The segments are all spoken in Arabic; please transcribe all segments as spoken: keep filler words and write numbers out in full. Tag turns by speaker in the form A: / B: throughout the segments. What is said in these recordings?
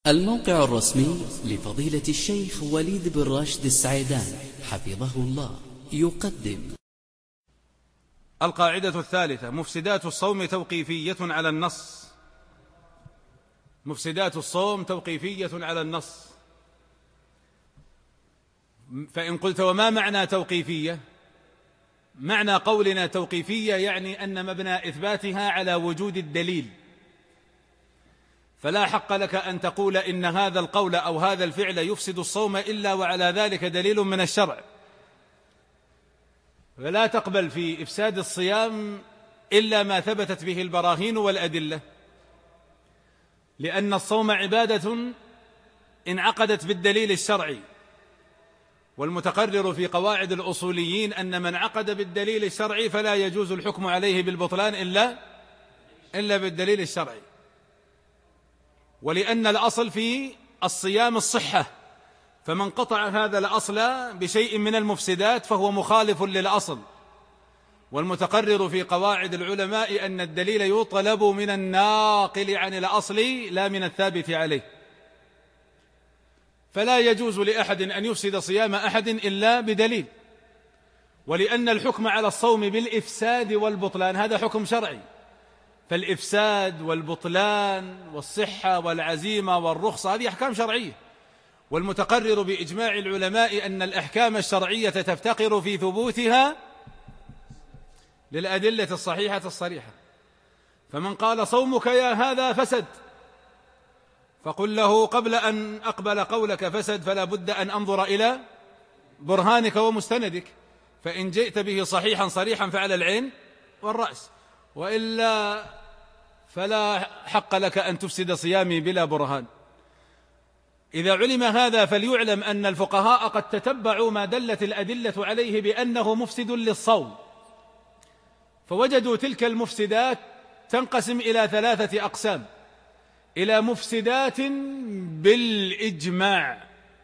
A: الموقع الرسمي لفضيلة الشيخ وليد بن راشد السعيدان حفظه الله يقدم
B: القاعدة الثالثة: مفسدات الصوم توقيفية على النص. مفسدات الصوم توقيفية على النص. فإن قلت وما معنى توقيفية؟ معنى قولنا توقيفية يعني أن مبنى إثباتها على وجود الدليل، فلا حق لك أن تقول إن هذا القول أو هذا الفعل يفسد الصوم إلا وعلى ذلك دليل من الشرع، فلا تقبل في إفساد الصيام إلا ما ثبتت به البراهين والأدلة، لأن الصوم عبادة انعقدت بالدليل الشرعي، والمتقرر في قواعد الأصوليين أن من عقد بالدليل الشرعي فلا يجوز الحكم عليه بالبطلان إلا إلا بالدليل الشرعي. ولأن الأصل في الصيام الصحة، فمن قطع هذا الأصل بشيء من المفسدات فهو مخالف للأصل، والمتقرر في قواعد العلماء أن الدليل يطلب من الناقل عن الأصل لا من الثابت عليه، فلا يجوز لأحد أن يفسد صيام أحد إلا بدليل. ولأن الحكم على الصوم بالإفساد والبطلان هذا حكم شرعي، فالإفساد والبطلان والصحة والعزيمة والرخصة هذه أحكام شرعية، والمتقرر بإجماع العلماء أن الأحكام الشرعية تفتقر في ثبوتها للأدلة الصحيحة الصريحة. فمن قال صومك يا هذا فسد، فقل له قبل أن أقبل قولك فسد فلا بد أن أنظر إلى برهانك ومستندك، فإن جئت به صحيحا صريحا فعلى العين والرأس، وإلا فلا حق لك أن تفسد صيامي بلا برهان. إذا علم هذا فليعلم أن الفقهاء قد تتبعوا ما دلت الأدلة عليه بأنه مفسد للصوم، فوجدوا تلك المفسدات تنقسم إلى ثلاثة أقسام: إلى مفسدات بالإجماع،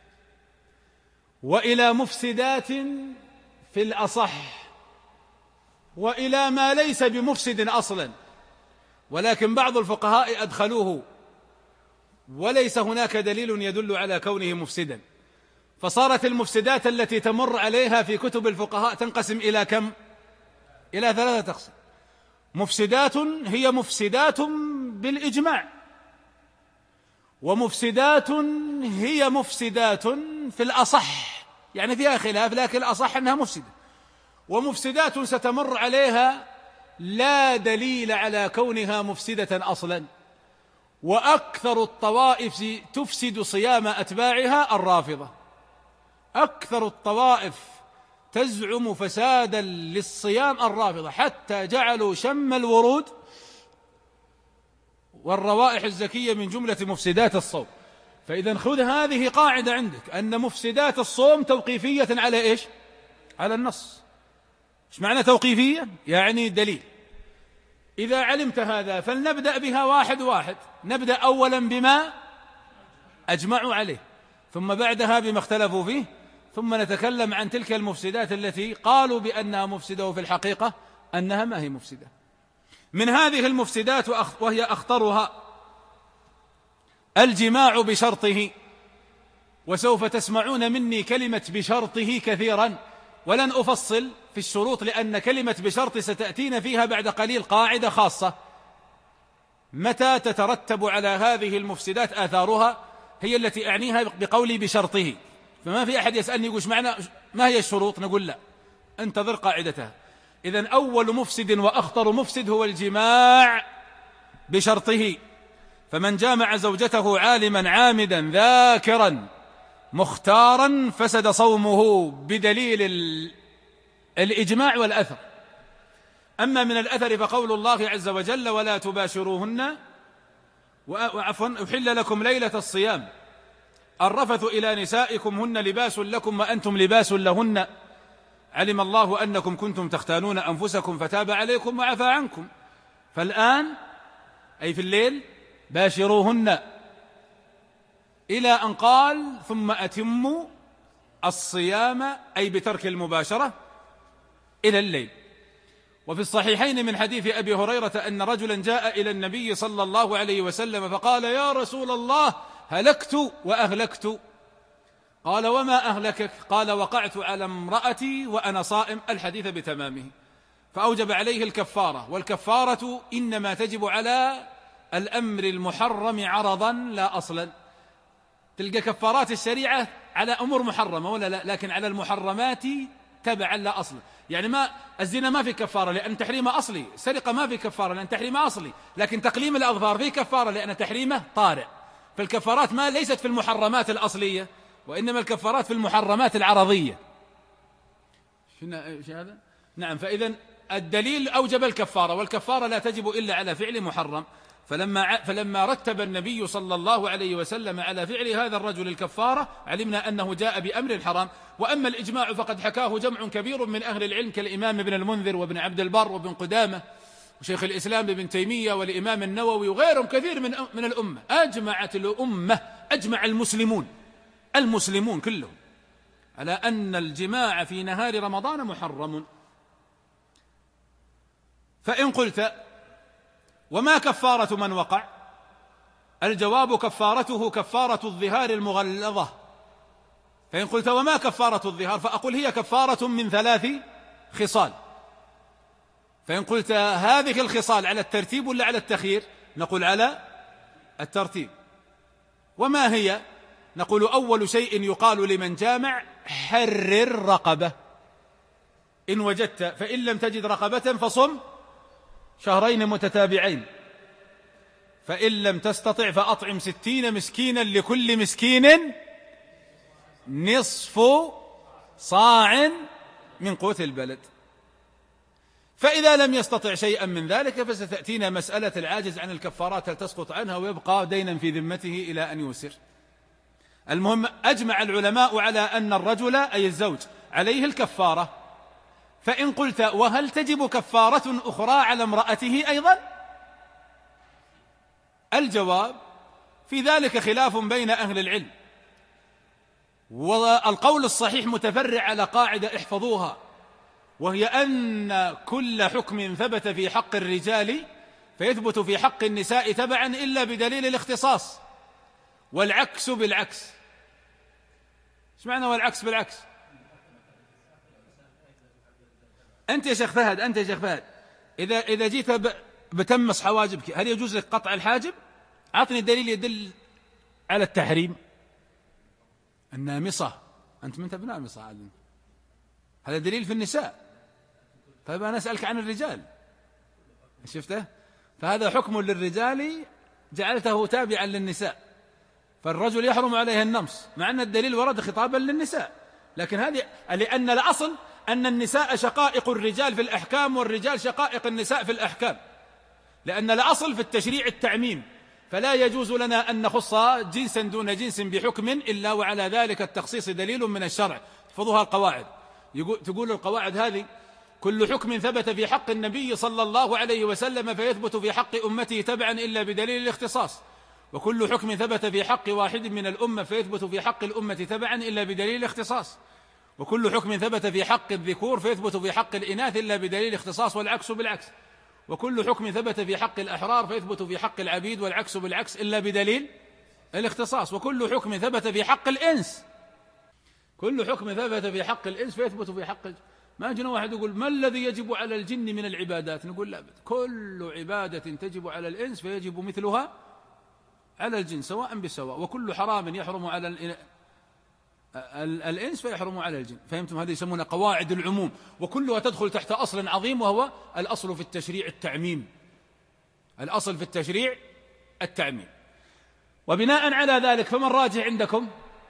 B: وإلى مفسدات في الأصح، وإلى ما ليس بمفسد أصلا ولكن بعض الفقهاء أدخلوه وليس هناك دليل يدل على كونه مفسدا. فصارت المفسدات التي تمر عليها في كتب الفقهاء تنقسم إلى كم؟ إلى ثلاثة أقسام. مفسدات هي مفسدات بالإجماع، ومفسدات هي مفسدات في الأصح يعني فيها خلاف لكن الأصح أنها مفسدة، ومفسدات ستمر عليها لا دليل على كونها مفسدة أصلا. وأكثر الطوائف تفسد صيام أتباعها الرافضة، أكثر الطوائف تزعم فسادا للصيام الرافضة، حتى جعلوا شم الورود والروائح الزكية من جملة مفسدات الصوم. فإذا خذ هذه قاعدة عندك أن مفسدات الصوم توقيفية على إيش؟ على النص. إيش معنى توقيفية؟ يعني دليل. إذا علمت هذا فلنبدأ بها واحد واحد. نبدأ أولا بما أجمعوا عليه، ثم بعدها بما اختلفوا فيه، ثم نتكلم عن تلك المفسدات التي قالوا بأنها مفسدة وفي الحقيقة أنها ما هي مفسدة. من هذه المفسدات وهي أخطرها الجماع بشرطه، وسوف تسمعون مني كلمة بشرطه كثيرا ولن أفصل في الشروط، لأن كلمة بشرط ستأتينا فيها بعد قليل قاعدة خاصة متى تترتب على هذه المفسدات آثارها، هي التي أعنيها بقولي بشرطه. فما في أحد يسألني يقول معنى ما هي الشروط، نقول لا، انتظر قاعدتها. إذن أول مفسد وأخطر مفسد هو الجماع بشرطه. فمن جامع زوجته عالما عامدا ذاكرا مختارا فسد صومه بدليل الإجماع والأثر. أما من الأثر فقول الله عز وجل: ولا تباشروهن وعفوا أحل لكم ليلة الصيام الرفث إلى نسائكم هن لباس لكم وأنتم لباس لهن علم الله أنكم كنتم تختانون أنفسكم فتاب عليكم وعفى عنكم، فالآن أي في الليل باشروهن، إلى أن قال: ثم أتموا الصيام أي بترك المباشرة إلى الليل. وفي الصحيحين من حديث أبي هريرة أن رجلا جاء إلى النبي صلى الله عليه وسلم فقال: يا رسول الله هلكت وأهلكت. قال وما أهلكك؟ قال وقعت على امرأتي وأنا صائم، الحديث بتمامه. فأوجب عليه الكفارة، والكفارة إنما تجب على الأمر المحرم عرضا لا أصلا. تلقى كفارات الشريعة على أمور محرمة ولا لا، لكن على المحرمات تبعا لا أصلا. يعني ما الزنا ما في كفارة لأن تحريمه أصلي، السرقة ما في كفارة لأن تحريمه أصلي، لكن تقليم الأظفار فيه كفارة لأن تحريمه طارئ. فالكفارات ما ليست في المحرمات الأصلية، وإنما الكفارات في المحرمات العرضية. شنو هذا؟ نعم. فإذا الدليل أوجب الكفارة، والكفارة لا تجب إلا على فعل محرم. فلما فلما رتب النبي صلى الله عليه وسلم على فعل هذا الرجل الكفارة، علمنا أنه جاء بأمر حرام. وأما الإجماع فقد حكاه جمع كبير من أهل العلم كالإمام ابن المنذر وابن عبد البر وابن قدامة وشيخ الإسلام ابن تيمية والإمام النووي وغيرهم كثير من من الأمة. أجمعت الأمة، أجمع المسلمون المسلمون كلهم على أن الجماع في نهار رمضان محرم. فإن قلت وما كفارة من وقع؟ الجواب كفارته كفارة الظهار المغلظة. فإن قلت وما كفارة الظهار؟ فأقول هي كفارة من ثلاث خصال. فإن قلت هذه الخصال على الترتيب ولا على التخيير؟ نقول على الترتيب. وما هي؟ نقول أول شيء يقال لمن جامع حرر رقبة إن وجدت، فإن لم تجد رقبة فصم شهرين متتابعين، فإن لم تستطع فأطعم ستين مسكينا لكل مسكين نصف صاع من قوت البلد. فإذا لم يستطع شيئا من ذلك فستأتينا مسألة العاجز عن الكفارات هل تسقط عنها ويبقى دينا في ذمته إلى أن يوسر. المهم أجمع العلماء على أن الرجل أي الزوج عليه الكفارة. فإن قلت وهل تجب كفارة أخرى على امرأته أيضا؟ الجواب في ذلك خلاف بين أهل العلم، والقول الصحيح متفرع على قاعدة احفظوها، وهي أن كل حكم ثبت في حق الرجال فيثبت في حق النساء تبعا إلا بدليل الاختصاص، والعكس بالعكس. ايش معنى والعكس بالعكس؟ أنت يا شيخ فهد أنت يا شيخ فهد إذا إذا جيت بتمس حواجبك هل يجوز لك قطع الحاجب؟ أعطني دليل يدل على التحريم. النامصة أنت من تبنى نامصة عادل، هذا دليل في النساء. طيب أنا أسألك عن الرجال، شفته؟ فهذا حكم للرجال جعلته تابعا للنساء، فالرجل يحرم عليه النمص مع أن الدليل ورد خطابا للنساء. لكن هذه لأن الأصل أن النساء شقائق الرجال في الأحكام والرجال شقائق النساء في الأحكام، لأن الأصل في التشريع التعميم، فلا يجوز لنا أن نخص جنسا دون جنس بحكم إلا وعلى ذلك التخصيص دليل من الشرع. احفظوها القواعد، تقول القواعد هذه كل حكم ثبت في حق النبي صلى الله عليه وسلم فيثبت في حق أمته تبعا إلا بدليل الاختصاص، وكل حكم ثبت في حق واحد من الأمة فيثبت في حق الأمة تبعا إلا بدليل الاختصاص، وكل حكم ثبت في حق الذكور فيثبت في حق الإناث إلا بدليل الاختصاص، والعكس بالعكس، وكل حكم ثبت في حق الأحرار فيثبت في حق العبيد والعكس بالعكس إلا بدليل الاختصاص، وكل حكم ثبت في حق الإنس كل حكم ثبت في حق الإنس فيثبت في حق الجن. ما يجينا واحد يقول ما الذي يجب على الجن من العبادات؟ نقول لا، كل عبادة تجب على الإنس فيجب مثلها على الجن سواء بسواء، وكل حرام يحرم على الإنس فيحرم على الجن. فهمتم؟ هذه يسمونها قواعد العموم، وكلها تدخل تحت أصل عظيم وهو الأصل في التشريع التعميم. الأصل في التشريع التعميم. وبناء على ذلك فمن راجع عندكم؟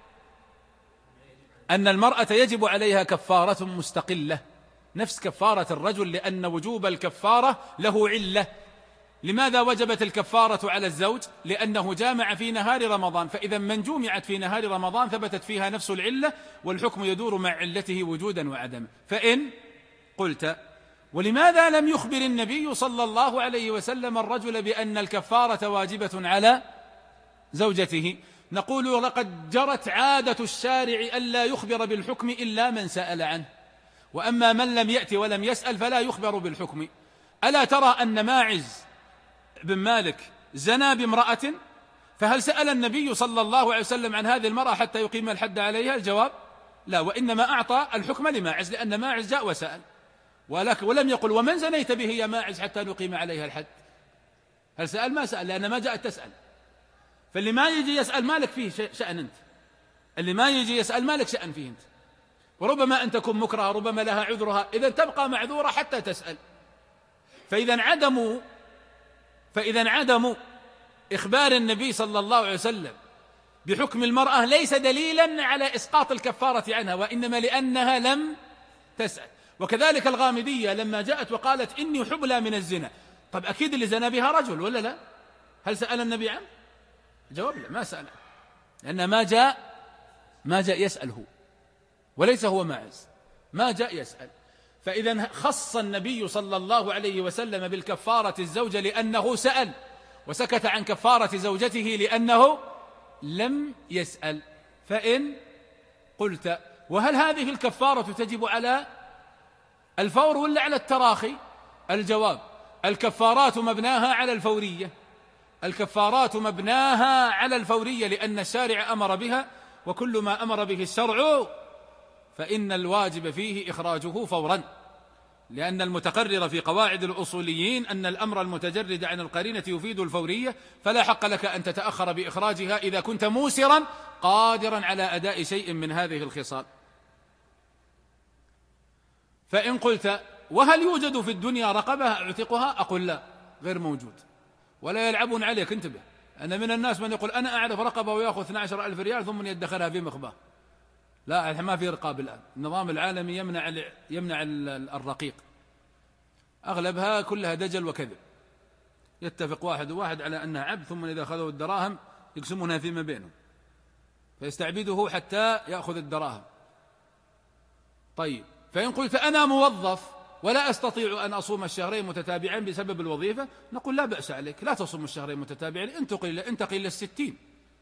B: أن المرأة يجب عليها كفارة مستقلة نفس كفارة الرجل، لأن وجوب الكفارة له علة. لماذا وجبت الكفارة على الزوج؟ لأنه جامع في نهار رمضان، فإذا من جمعت في نهار رمضان ثبتت فيها نفس العلة، والحكم يدور مع علته وجودا وعدما. فإن قلت ولماذا لم يخبر النبي صلى الله عليه وسلم الرجل بأن الكفارة واجبة على زوجته؟ نقول لقد جرت عادة الشارع ألا يخبر بالحكم إلا من سأل عنه، وأما من لم يأتي ولم يسأل فلا يخبر بالحكم. ألا ترى أن ماعز بن مالك زنى بامرأة فهل سأل النبي صلى الله عليه وسلم عن هذه المرأة حتى يقيم الحد عليها؟ الجواب لا، وإنما أعطى الحكم لماعز لأن ماعز جاء وسأل، ولم يقل ومن زنيت به يا ماعز حتى نقيم عليها الحد. هل سأل؟ ما سأل، لأن ما جاءت تسأل. فاللي ما يجي يسأل مالك فيه شأن أنت، اللي ما يجي يسأل مالك شأن فيه أنت. وربما أن تكون مكرهة، ربما لها عذرها، إذا تبقى معذورة حتى تسأل. فإذا عدموا فإذا عدموا إخبار النبي صلى الله عليه وسلم بحكم المرأة ليس دليلا على إسقاط الكفارة عنها، وإنما لأنها لم تسأل. وكذلك الغامدية لما جاءت وقالت إني حبلى من الزنا، طب أكيد اللي زنا بها رجل ولا لا؟ هل سأل النبي عنه؟ الجواب لا، ما سأل، لأن ما جاء ما جاء يسأله، وليس هو ماعز، ما جاء يسأل. فإذا خص النبي صلى الله عليه وسلم بالكفارة الزوجة لأنه سأل، وسكت عن كفارة زوجته لأنه لم يسأل. فإن قلت وهل هذه الكفارة تجب على الفور ولا على التراخي؟ الجواب الكفارات مبناها على الفورية، الكفارات مبناها على الفورية، لأن الشارع أمر بها، وكل ما أمر به الشرع فإن الواجب فيه إخراجه فورا، لأن المتقرر في قواعد الأصوليين أن الأمر المتجرد عن القرينة يفيد الفورية، فلا حق لك أن تتأخر بإخراجها إذا كنت موسرا قادرا على أداء شيء من هذه الخصال. فإن قلت وهل يوجد في الدنيا رقبة أعتقها؟ أقول لا، غير موجود، ولا يلعبون عليك، انتبه. أنا من الناس من يقول أنا أعرف رقبة ويأخذ اثني عشر ألف ريال ثم يدخرها في مخباه. لا، ما في رقاب الآن، النظام العالمي يمنع يمنع الرقيق، أغلبها كلها دجل وكذب. يتفق واحد وواحد على أنها عبد، ثم إذا أخذوا الدراهم يقسمونها فيما بينهم، فيستعبده حتى يأخذ الدراهم. طيب، فإن قلت أنا موظف ولا أستطيع أن أصوم الشهرين متتابعين بسبب الوظيفة، نقول لا بأس عليك، لا تصوم الشهرين متتابعين، انتقل انتقل إلى الستين.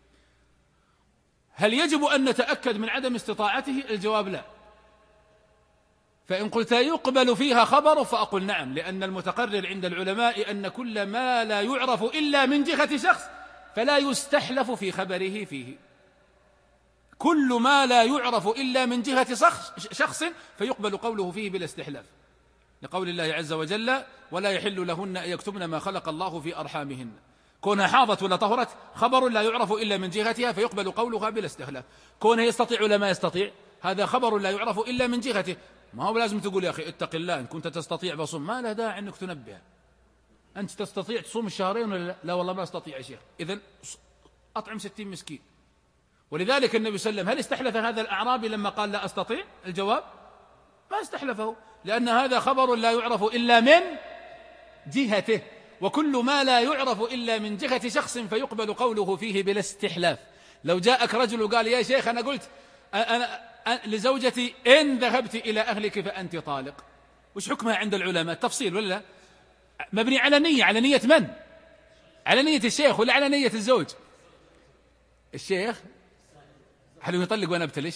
B: هل يجب أن نتأكد من عدم استطاعته؟ الجواب لا. فإن قلت يقبل فيها خبر، فأقول نعم، لأن المتقرر عند العلماء أن كل ما لا يعرف إلا من جهة شخص فلا يستحلف في خبره فيه. كل ما لا يعرف إلا من جهة شخص فيقبل قوله فيه بلا استحلاف، لقول الله عز وجل ولا يحل لهن أن يكتمن ما خلق الله في أرحامهن. كونها حاضت ولا طهرت خبر لا يعرف إلا من جهتها فيقبل قولها بلا استحلاف. كونها يستطيع ولا ما يستطيع هذا خبر لا يعرف إلا من جهته. ما هو لازم تقول يا أخي اتق الله إن كنت تستطيع بصوم، ما له داعي أنك تنبه. أنت تستطيع تصوم الشهرين ولا لا؟ لا والله ما أستطيع يا شيخ، إذن أطعم ستين مسكين. ولذلك النبي صلى الله عليه وسلم هل استحلف هذا الأعرابي لما قال لا أستطيع؟ الجواب ما استحلفه، لأن هذا خبر لا يعرف إلا من جهته، وكل ما لا يعرف إلا من جهة شخص فيقبل قوله فيه بلا استحلاف. لو جاءك رجل وقال يا شيخ أنا قلت أنا لزوجتي إن ذهبت إلى أهلك فأنت طالق، وش حكمها عند العلماء؟ تفصيل ولا مبني على نية؟ على نية من؟ على نية الشيخ ولا على نية الزوج؟ الشيخ هل يطلق وأنا أبتلش؟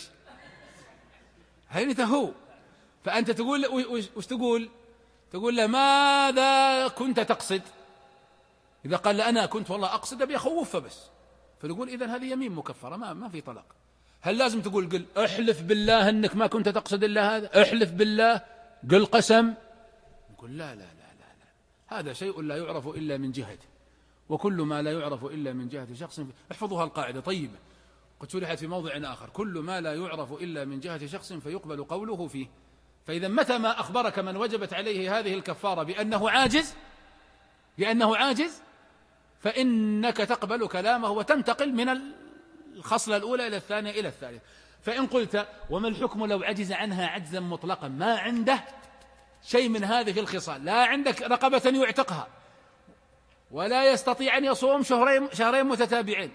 B: هل هو؟ فأنت تقول وش تقول؟ تقول له ماذا كنت تقصد؟ إذا قال أنا كنت والله أقصد أبي أخوفه بس، فنقول إذن هذه يمين مكفرة، ما ما في طلاق. هل لازم تقول قل احلف بالله أنك ما كنت تقصد إلا هذا، احلف بالله، قل قسم؟ نقول لا لا لا لا لا، هذا شيء لا يعرف إلا من جهته، وكل ما لا يعرف إلا من جهة شخص. احفظوها القاعدة طيبة، قد شرحت في موضع آخر، كل ما لا يعرف إلا من جهة شخص فيقبل قوله فيه. فإذا متى ما أخبرك من وجبت عليه هذه الكفارة بأنه عاجز بأنه عاجز فإنك تقبل كلامه وتنتقل من الخصلة الأولى إلى الثانية إلى الثالثة. فإن قلت وما الحكم لو عجز عنها عجزا مطلقا، ما عنده شيء من هذه الخصال، لا عندك رقبة يعتقها ولا يستطيع أن يصوم شهرين, شهرين متتابعين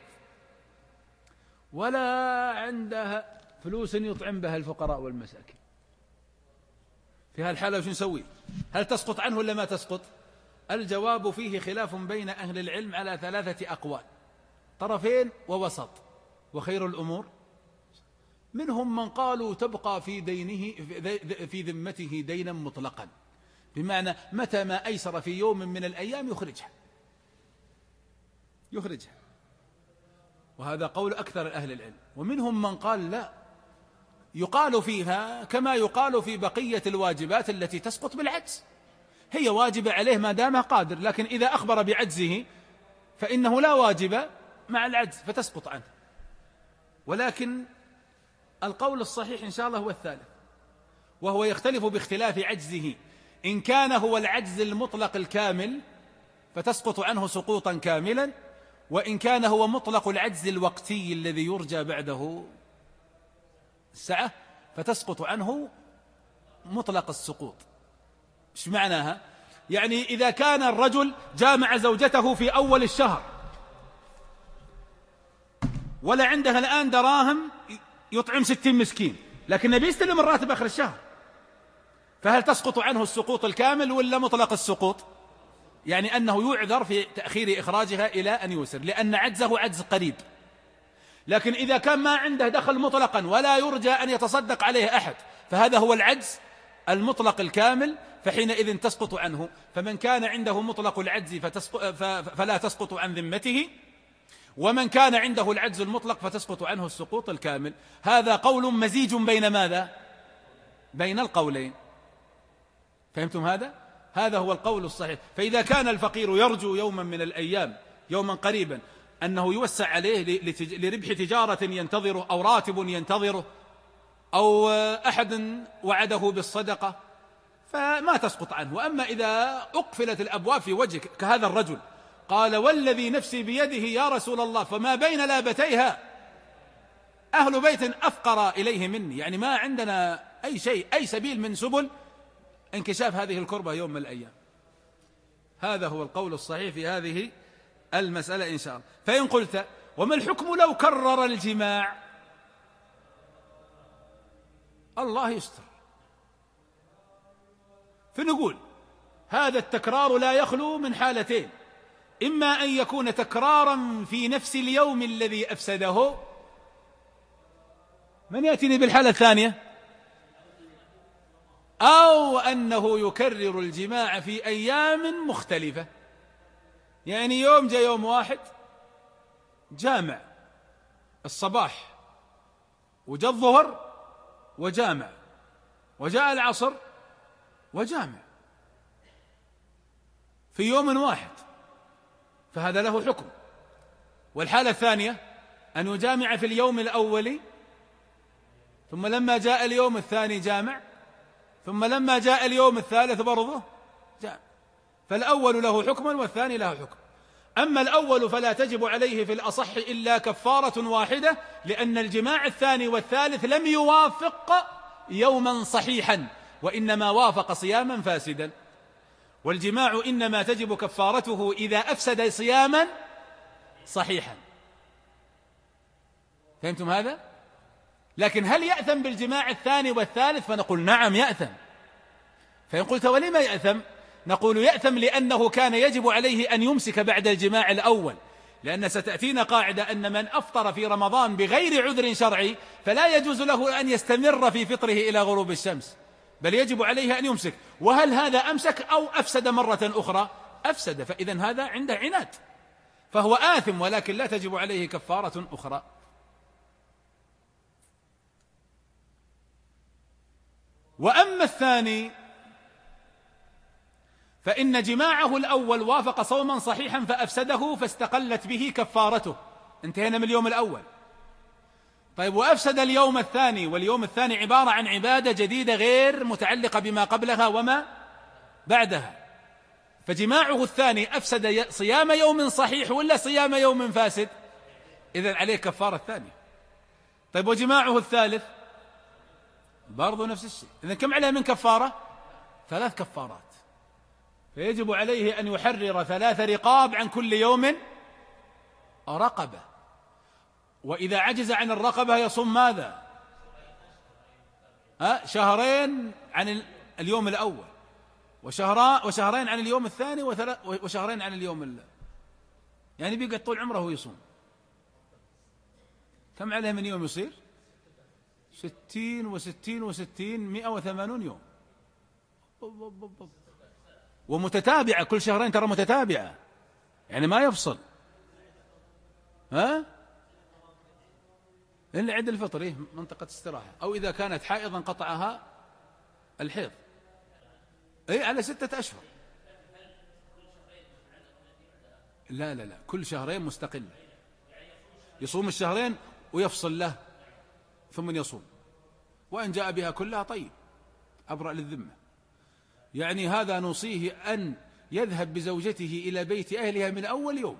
B: ولا عندها فلوس يطعم بها الفقراء والمساكين، في هالحالة وش نسوي؟ هل تسقط عنه ولا ما تسقط؟ الجواب فيه خلاف بين أهل العلم على ثلاثة أقوال، طرفين ووسط، وخير الأمور منهم من قالوا تبقى في دينه في ذمته دينا مطلقا، بمعنى متى ما أيسر في يوم من الأيام يخرجها يخرجها وهذا قول أكثر أهل العلم. ومنهم من قال لا، يقال فيها كما يقال في بقية الواجبات التي تسقط بالعجز، هي واجبة عليه ما دام قادر، لكن إذا أخبر بعجزه فإنه لا واجب مع العجز فتسقط عنه. ولكن القول الصحيح إن شاء الله هو الثالث، وهو يختلف باختلاف عجزه. إن كان هو العجز المطلق الكامل فتسقط عنه سقوطا كاملا، وإن كان هو مطلق العجز الوقتي الذي يرجى بعده السعة فتسقط عنه مطلق السقوط. ايش معناها؟ يعني إذا كان الرجل جامع زوجته في أول الشهر ولا عندها الآن دراهم يطعم ستين مسكين، لكن بيستلم الراتب آخر الشهر، فهل تسقط عنه السقوط الكامل ولا مطلق السقوط؟ يعني أنه يعذر في تأخير إخراجها إلى أن يسر، لأن عجزه عجز قريب. لكن إذا كان ما عنده دخل مطلقا ولا يرجى أن يتصدق عليه أحد، فهذا هو العجز المطلق الكامل، فحينئذ تسقط عنه. فمن كان عنده مطلق العجز فلا تسقط عن ذمته، ومن كان عنده العجز المطلق فتسقط عنه السقوط الكامل. هذا قول مزيج بين ماذا؟ بين القولين. فهمتم هذا؟ هذا هو القول الصحيح. فإذا كان الفقير يرجو يوما من الأيام، يوما قريبا، أنه يوسع عليه لربح تجارة ينتظره أو راتب ينتظره أو أحد وعده بالصدقة، فما تسقط عنه. وأما إذا أقفلت الأبواب في وجهك كهذا الرجل قال والذي نفسي بيده يا رسول الله فما بين لابتيها أهل بيت أفقر إليه مني، يعني ما عندنا أي شيء، أي سبيل من سبل انكشاف هذه الكربة يوم من الأيام. هذا هو القول الصحيح في هذه المسألة إن شاء الله. فإن قلت وما الحكم لو كرر الجماع؟ الله يستر. فنقول هذا التكرار لا يخلو من حالتين: إما أن يكون تكرارا في نفس اليوم الذي أفسده. من يأتيني بالحالة الثانية؟ أو أنه يكرر الجماع في أيام مختلفة، يعني يوم جاء يوم واحد جامع الصباح، وجاء الظهر وجامع، وجاء العصر وجامع في يوم واحد، فهذا له حكم. والحالة الثانية أن يجامع في اليوم الأول، ثم لما جاء اليوم الثاني جامع، ثم لما جاء اليوم الثالث برضه جامع. فالأول له حكم والثاني له حكم. أما الأول فلا تجب عليه في الأصح إلا كفارة واحدة، لأن الجماع الثاني والثالث لم يوافق يوما صحيحا، وإنما وافق صياما فاسدا. والجماع إنما تجب كفارته إذا أفسد صياما صحيحا. فهمتم هذا؟ لكن هل يأثم بالجماع الثاني والثالث؟ فنقول نعم يأثم. فإن قلت ولما يأثم؟ نقول يأثم لأنه كان يجب عليه أن يمسك بعد الجماع الأول، لأن ستأتينا قاعدة أن من أفطر في رمضان بغير عذر شرعي فلا يجوز له أن يستمر في فطره إلى غروب الشمس، بل يجب عليه أن يمسك. وهل هذا أمسك أو أفسد مرة أخرى؟ أفسد، فإذن هذا عنده عناد، فهو آثم، ولكن لا تجب عليه كفارة أخرى. وأما الثاني فإن جماعه الأول وافق صوما صحيحا فأفسده فاستقلت به كفارته. انتهينا من اليوم الأول. طيب، وأفسد اليوم الثاني، واليوم الثاني عبارة عن عبادة جديدة غير متعلقة بما قبلها وما بعدها، فجماعه الثاني أفسد صيام يوم صحيح ولا صيام يوم فاسد؟ إذن عليه كفارة الثانية. طيب، وجماعه الثالث برضو نفس الشيء. إذن كم عليه من كفارة؟ ثلاث كفارات. فيجب عليه أن يحرر ثلاث رقاب عن كل يوم رقبة، وإذا عجز عن الرقبة يصوم ماذا؟ أه؟ شهرين عن اليوم الأول، وشهران وشهرين عن اليوم الثاني، وشهرين عن اليوم الأول، يعني بيقعد طول عمره يصوم. كم عليه من يوم يصير؟ ستين وستين وستين مئة وثمانون يوم، ومتتابعة كل شهرين، ترى متتابعة يعني ما يفصل. ها؟ إلا عيد الفطر إيه منطقة استراحة، أو إذا كانت حائضا قطعها الحيض إيه على ستة أشهر. لا لا لا كل شهرين مستقل، يصوم الشهرين ويفصل له ثم يصوم، وإن جاء بها كلها طيب أبرأ للذمة. يعني هذا نوصيه أن يذهب بزوجته إلى بيت أهلها من أول يوم،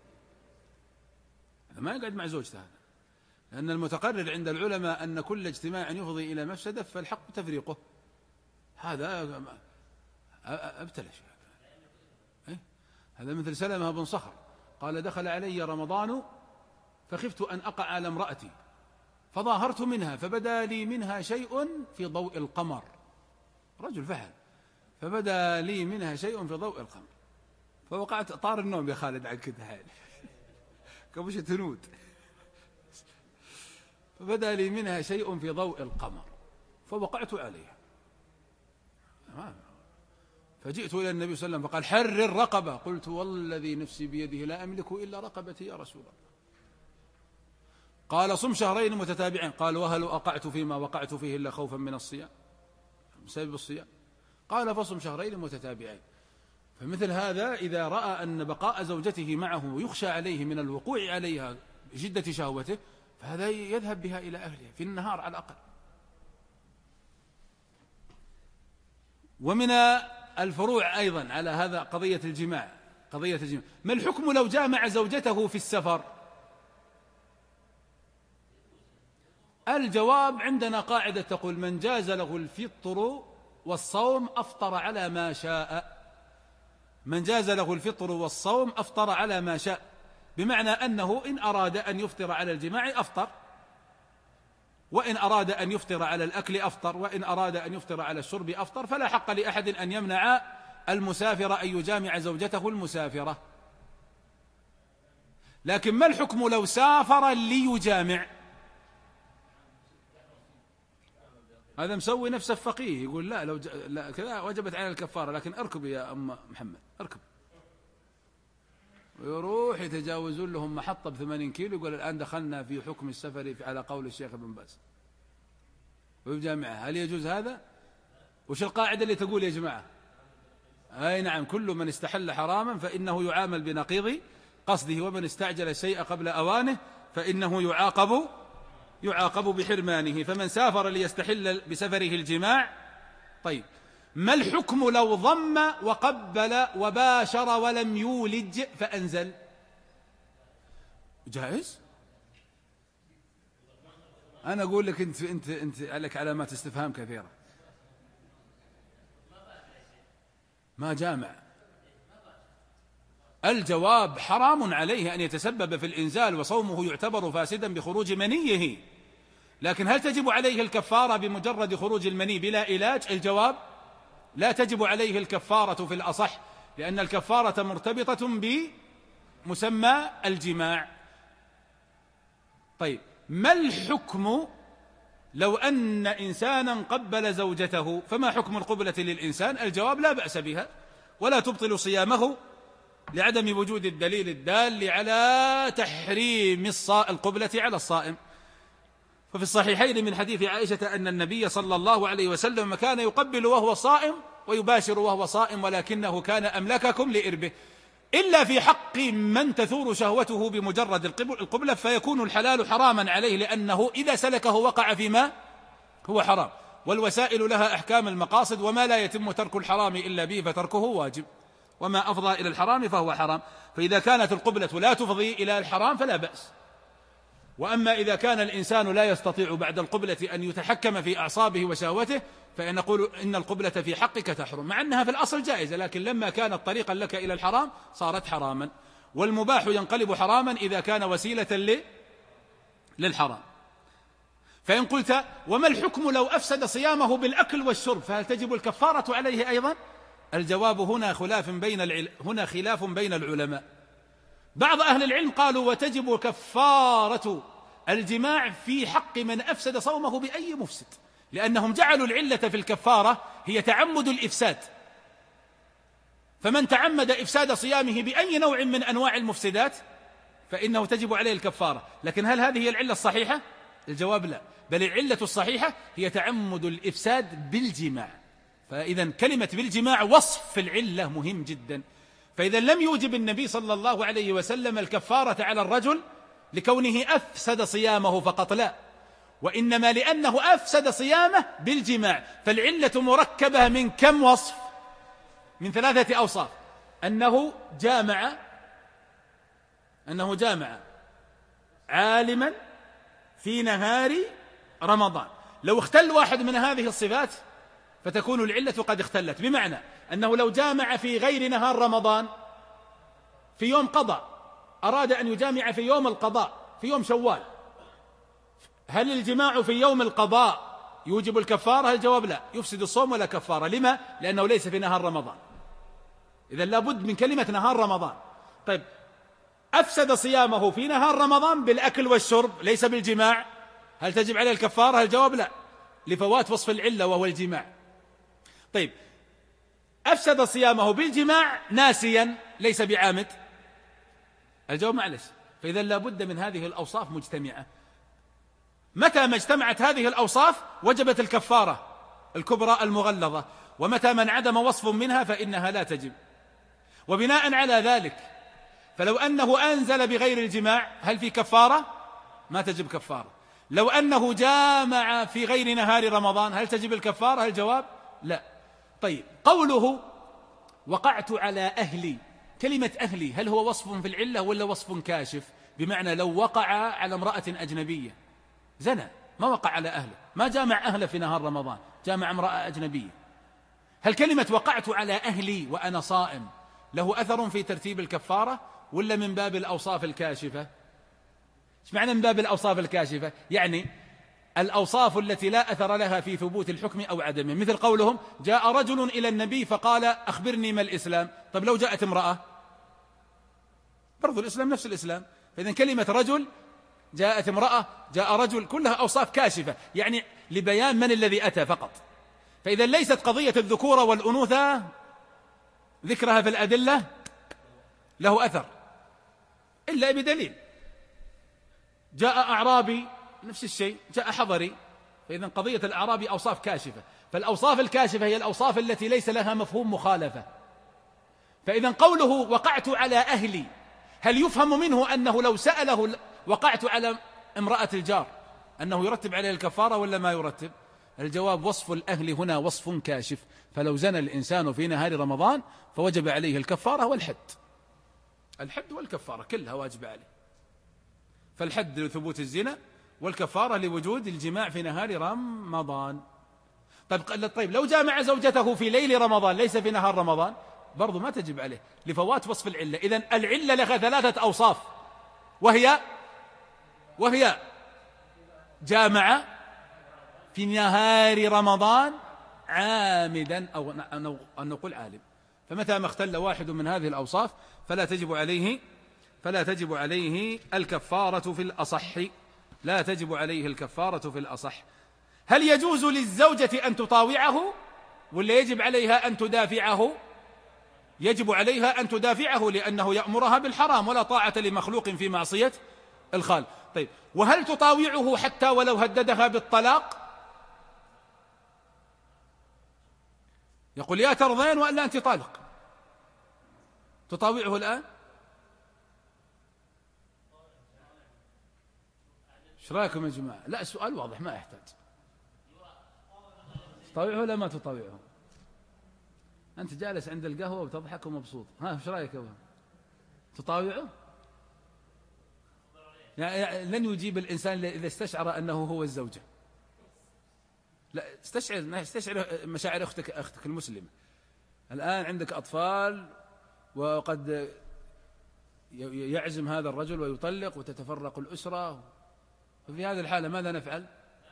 B: ما يقعد مع زوجته هذا، لأن المتقرر عند العلماء أن كل اجتماع يفضي إلى مفسدة فالحق تفريقه. هذا ابتلى شيء إيه؟ هذا مثل سلمة بن صخر قال دخل علي رمضان فخفت أن أقع على امرأتي فظاهرت منها فبدا لي منها شيء في ضوء القمر، رجل فحل، فبدا لي منها شيء في ضوء القمر فوقعت طار النوم يا خالد عن كده حالي كبش تنود، فبدا لي منها شيء في ضوء القمر فوقعت عليها، فجئت إلى النبي صلى الله عليه وسلم فقال حرر رقبة، قلت والذي نفسي بيده لا أملك إلا رقبتي يا رسول الله. قال صم شهرين متتابعين، قال وهل أقعت فيما وقعت فيه إلا خوفا من الصيام بسبب الصيام، قال فصم شهرين متتابعين. فمثل هذا إذا رأى أن بقاء زوجته معه يخشى عليه من الوقوع عليها بشدة شهوته فهذا يذهب بها إلى أهلها في النهار على الأقل. ومن الفروع أيضا على هذا قضية الجماع، قضية الجماع ما الحكم لو جامع زوجته في السفر؟ الجواب عندنا قاعدة تقول من جاز له الفطر والصوم أفطر على ما شاء، من جاز له الفطر والصوم أفطر على ما شاء، بمعنى أنه إن أراد أن يفطر على الجماع أفطر، وإن أراد أن يفطر على الأكل أفطر، وإن أراد أن يفطر على الشرب أفطر، فلا حق لأحد أن يمنع المسافر أن يجامع زوجته المسافرة. لكن ما الحكم لو سافر ليجامع؟ هذا مسوي نفسه الفقيه يقول لا لو ج... لا كذا وجبت على الكفارة، لكن اركب يا أم محمد اركب، ويروح يتجاوزون لهم محطة بثمانين كيلو يقول الآن دخلنا في حكم السفر على قول الشيخ ابن باز ويجامعها. هل يجوز هذا؟ وش القاعدة اللي تقول يا جماعة؟ أي نعم كل من استحل حراما فإنه يعامل بنقيض قصده، ومن استعجل الشيء قبل أوانه فإنه يعاقب يعاقب بحرمانه. فمن سافر ليستحل بسفره الجماع. طيب ما الحكم لو ضم وقبل وباشر ولم يولج فأنزل؟ جائز؟ أنا أقول لك أنت أنت أنت لك علامات استفهام كثيرة. ما جامع، الجواب حرام عليه أن يتسبب في الإنزال وصومه يعتبر فاسدا بخروج منيه، لكن هل تجب عليه الكفارة بمجرد خروج المني بلا علاج؟ الجواب لا تجب عليه الكفارة في الأصح، لأن الكفارة مرتبطة بمسمى الجماع. طيب ما الحكم لو أن إنسانا قبل زوجته؟ فما حكم القبلة للإنسان؟ الجواب لا بأس بها ولا تبطل صيامه لعدم وجود الدليل الدال على تحريم القبلة على الصائم. ففي الصحيحين من حديث عائشة أن النبي صلى الله عليه وسلم كان يقبل وهو صائم ويباشر وهو صائم، ولكنه كان أملككم لإربه، إلا في حق من تثور شهوته بمجرد القبلة فيكون الحلال حراما عليه، لأنه إذا سلكه وقع فيما هو حرام، والوسائل لها أحكام المقاصد، وما لا يتم ترك الحرام إلا به فتركه واجب، وما أفضى إلى الحرام فهو حرام. فإذا كانت القبلة لا تفضي إلى الحرام فلا بأس. وأما إذا كان الإنسان لا يستطيع بعد القبلة أن يتحكم في أعصابه وشهوته فإن نقول إن القبلة في حقك تحرم، مع أنها في الأصل جائزة، لكن لما كانت طريقا لك إلى الحرام صارت حراما. والمباح ينقلب حراما إذا كان وسيلة للحرام. فإن قلت وما الحكم لو أفسد صيامه بالأكل والشرب فهل تجب الكفارة عليه أيضا؟ الجواب هنا خلاف بين العل... هنا خلاف بين العلماء. بعض أهل العلم قالوا وتجب كفارة الجماع في حق من أفسد صومه بأي مفسد، لأنهم جعلوا العلة في الكفارة هي تعمد الإفساد، فمن تعمد إفساد صيامه بأي نوع من أنواع المفسدات فإنه تجب عليه الكفارة. لكن هل هذه هي العلة الصحيحة؟ الجواب لا، بل العلة الصحيحة هي تعمد الإفساد بالجماع. فإذا كلمة بالجماع وصف في العلة مهم جدا. فإذا لم يوجب النبي صلى الله عليه وسلم الكفارة على الرجل لكونه أفسد صيامه فقط، لا، وإنما لأنه أفسد صيامه بالجماع. فالعلة مركبة من كم وصف؟ من ثلاثة أوصاف: أنه جامع أنه جامع عالما في نهار رمضان. لو اختل واحد من هذه الصفات فتكون العلة قد اختلت، بمعنى أنه لو جامع في غير نهار رمضان في يوم قضاء، أراد أن يجامع في يوم القضاء في يوم شوال، هل الجماع في يوم القضاء يوجب الكفارة؟ الجواب لا، يفسد الصوم ولا كفارة. لما؟ لأنه ليس في نهار رمضان. إذن لابد من كلمة نهار رمضان. طيب، أفسد صيامه في نهار رمضان بالأكل والشرب ليس بالجماع، هل تجب عليه الكفارة؟ الجواب لا، لفوات وصف العلة وهو الجماع. طيب، أفسد صيامه بالجماع ناسيا ليس بعامد، الجواب معلش. فإذا لابد من هذه الأوصاف مجتمعة. متى ما اجتمعت هذه الأوصاف وجبت الكفارة الكبرى المغلظة، ومتى ما انعدم وصف منها فإنها لا تجب. وبناء على ذلك فلو أنه أنزل بغير الجماع هل في كفارة؟ ما تجب كفارة. لو أنه جامع في غير نهار رمضان هل تجب الكفارة؟ الجواب لا. طيب، قوله وقعت على أهلي، كلمة أهلي هل هو وصف في العلة ولا وصف كاشف؟ بمعنى لو وقع على امرأة أجنبية زنى، ما وقع على أهله، ما جامع أهله في نهار رمضان، جامع امرأة أجنبية، هل كلمة وقعت على أهلي وأنا صائم له أثر في ترتيب الكفارة ولا من باب الأوصاف الكاشفة؟ ايش معنى من باب الأوصاف الكاشفة؟ يعني الأوصاف التي لا أثر لها في ثبوت الحكم أو عدمه، مثل قولهم جاء رجل إلى النبي فقال أخبرني ما الإسلام. طيب لو جاءت امرأة برضو الإسلام نفس الإسلام. فإذا كلمة رجل، جاءت امرأة، جاء رجل، كلها أوصاف كاشفة، يعني لبيان من الذي أتى فقط. فإذا ليست قضية الذكورة والأنوثة ذكرها في الأدلة له أثر إلا بدليل. جاء أعرابي نفس الشيء، جاء حضري، فإذا قضية الأعرابي أوصاف كاشفة. فالأوصاف الكاشفة هي الأوصاف التي ليس لها مفهوم مخالفة. فإذا قوله وقعت على أهلي هل يفهم منه أنه لو سأله وقعت على امرأة الجار أنه يرتب عليه الكفارة ولا ما يرتب؟ الجواب وصف الأهل هنا وصف كاشف. فلو زنى الإنسان في نهار رمضان فوجب عليه الكفارة والحد، الحد والكفارة كلها واجب عليه. فالحد لثبوت الزنا والكفارة لوجود الجماع في نهار رمضان. طيب, طيب لو جامع زوجته في ليل رمضان ليس في نهار رمضان برضو ما تجب عليه لفوات وصف العلة. إذن العلة لها ثلاثة أوصاف، وهي وهي جامع في نهار رمضان عامدا أو أن نقول عالم. فمتى ما اختل واحد من هذه الأوصاف فلا تجب عليه فلا تجب عليه الكفارة في الأصح، لا تجب عليه الكفارة في الأصح. هل يجوز للزوجة أن تطاوعه ولا يجب عليها أن تدافعه؟ يجب عليها أن تدافعه لأنه يأمرها بالحرام، ولا طاعة لمخلوق في معصية الخالق. طيب، وهل تطاوعه حتى ولو هددها بالطلاق؟ يقول يا ترضين وألا أنت طالق، تطاوعه الآن؟ ايش رايكم يا جماعة؟ لا السؤال واضح ما يحتاج. تطاوعه ولا ما تطاوعه؟ أنت جالس عند القهوة وتضحك ومبسوط، ها ايش رايك يا ابو؟ تطاوعه؟ يعني لن يجيب الإنسان إذا استشعر أنه هو الزوجة. لا، استشعر استشعر مشاعر أختك أختك المسلمة. الآن عندك أطفال وقد يعزم هذا الرجل ويطلق وتتفرق الأسرة، ففي هذه الحالة ماذا نفعل؟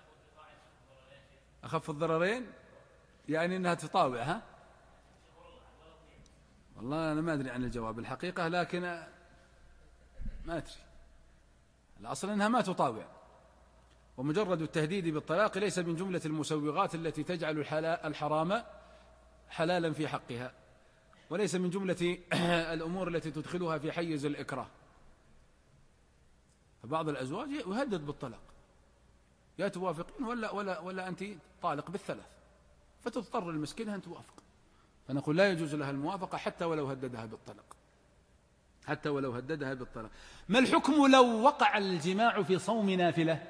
B: أخف الضررين يعني أنها تطاوع. ها والله أنا ما أدري عن الجواب الحقيقة، لكن ما أدري. الأصل أنها ما تطاوع، ومجرد التهديد بالطلاق ليس من جملة المسوغات التي تجعل الحرام حلالا في حقها، وليس من جملة الأمور التي تدخلها في حيز الإكراه. فبعض الأزواج يهدد بالطلاق يا توافقين ولا, ولا, ولا أنت طالق بالثلاث، فتضطر المسكين أن توافق. فنقول لا يجوز لها الموافقة حتى ولو هددها بالطلاق، حتى ولو هددها بالطلاق. ما الحكم لو وقع الجماع في صوم نافلة؟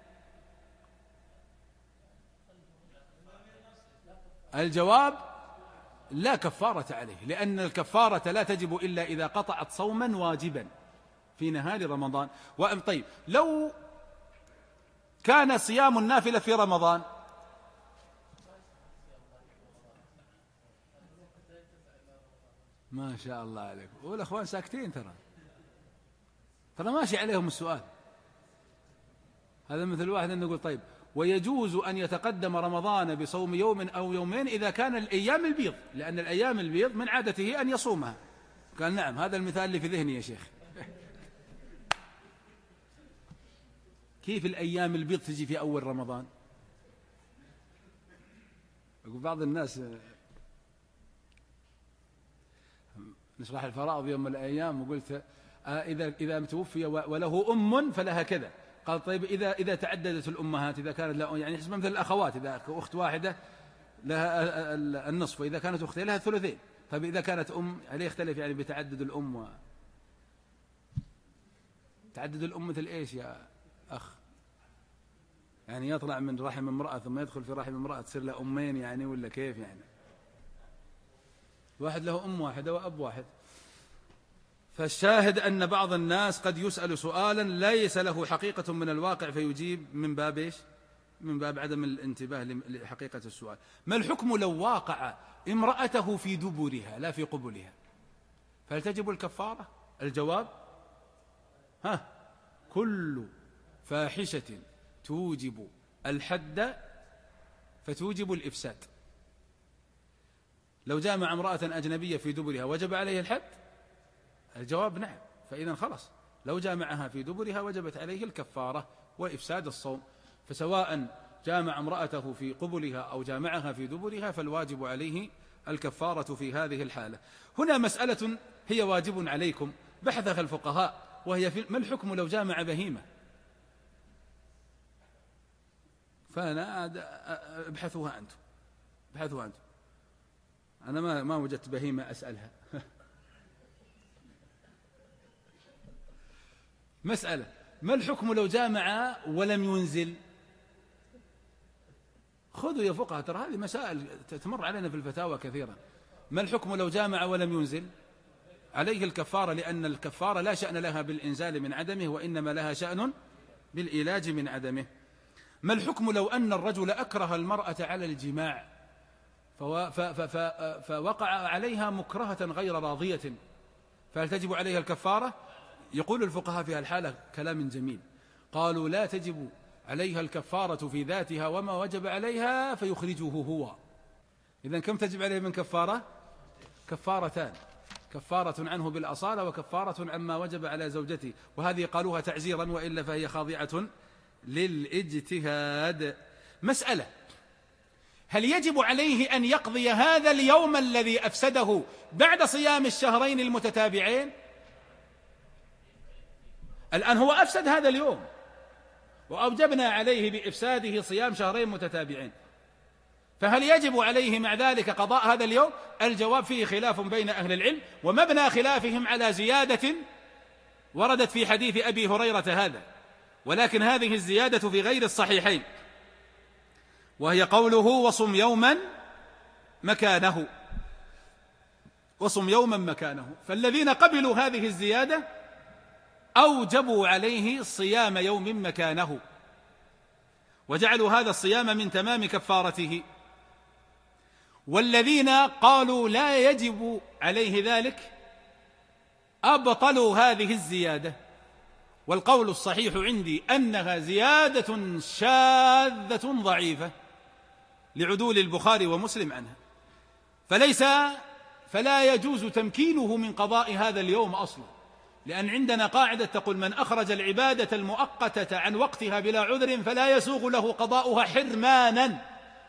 B: الجواب لا كفارة عليه، لأن الكفارة لا تجب إلا إذا قطعت صوما واجبا في نهار رمضان. طيب لو كان صيام النافلة في رمضان، ما شاء الله عليكم، والأخوان ساكتين، ترى ترى ماشي عليهم السؤال. هذا مثل واحد أن يقول طيب ويجوز أن يتقدم رمضان بصوم يوم أو يومين إذا كان الأيام البيض، لأن الأيام البيض من عادته أن يصومها. قال نعم، هذا المثال اللي في ذهني يا شيخ. كيف الأيام البيض تجي في أول رمضان؟ يقول بعض الناس نشرح الفرائض يوم من الأيام وقلت إذا إذا توفي وله أم فلها كذا. قال طيب إذا إذا تعددت الأمهات، إذا كانت لا يعني حسب مثل الأخوات، إذا أخت واحدة لها النصف، وإذا كانت أختين لها الثلثين. طيب إذا كانت أم عليه يختلف يعني بتعدد الأم و... تعدد الأم مثل إيش يا أخ؟ يعني يطلع من رحم امرأة ثم يدخل في رحم امرأة تصير له أمين يعني، ولا كيف يعني؟ واحد له أم واحدة وأب واحد. فالشاهد أن بعض الناس قد يسأل سؤالا ليس له حقيقة من الواقع فيجيب من باب إيش؟ من باب عدم الانتباه لحقيقة السؤال. ما الحكم لو واقع امرأته في دبرها لا في قبلها، فهل تجب الكفارة؟ الجواب ها كل فاحشة توجب الحد فتوجب الإفساد. لو جامع امرأة أجنبية في دبرها وجب عليه الحد؟ الجواب نعم. فإذا خلص لو جامعها في دبرها وجبت عليه الكفارة وإفساد الصوم. فسواء جامع امرأته في قبلها أو جامعها في دبرها فالواجب عليه الكفارة في هذه الحالة. هنا مسألة هي واجب عليكم بحثها الفقهاء، وهي في ما الحكم لو جامع بهيمة؟ فأنا ابحثوها أنتم، ابحثوها أنتم، أنا ما ما وجدت بهيمة أسألها. مسألة ما الحكم لو جامع ولم ينزل؟ خذوا يا فقهاء، ترى هذه مسائل تمر علينا في الفتاوى كثيرا. ما الحكم لو جامع ولم ينزل؟ عليه الكفارة، لأن الكفارة لا شأن لها بالإنزال من عدمه، وإنما لها شأن بالإيلاج من عدمه. ما الحكم لو أن الرجل أكره المرأة على الجماع فوقع عليها مكرهة غير راضية، فهل تجب عليها الكفارة؟ يقول الفقهاء في الحالة كلام جميل، قالوا لا تجب عليها الكفارة في ذاتها وما وجب عليها فيخرجه هو. إذن كم تجب عليه من كفارة؟ كفارتان، كفارة عنه بالأصالة وكفارة عما وجب على زوجته، وهذه قالوها تعزيرا وإلا فهي خاضعة للاجتهاد. مسألة هل يجب عليه أن يقضي هذا اليوم الذي أفسده بعد صيام الشهرين المتتابعين؟ الآن هو أفسد هذا اليوم وأوجبنا عليه بإفساده صيام شهرين متتابعين، فهل يجب عليه مع ذلك قضاء هذا اليوم؟ الجواب فيه خلاف بين أهل العلم، ومبنى خلافهم على زيادة وردت في حديث أبي هريرة هذا، ولكن هذه الزيادة في غير الصحيحين، وهي قوله وصم يوما مكانه، وصم يوما مكانه. فالذين قبلوا هذه الزيادة أوجبوا عليه صيام يوم مكانه، وجعلوا هذا الصيام من تمام كفارته. والذين قالوا لا يجب عليه ذلك أبطلوا هذه الزيادة، والقول الصحيح عندي أنها زيادة شاذة ضعيفة لعدول البخاري ومسلم عنها، فليس فلا يجوز تمكينه من قضاء هذا اليوم أصلا، لأن عندنا قاعدة تقول من أخرج العبادة المؤقتة عن وقتها بلا عذر فلا يسوغ له قضاؤها حرمانا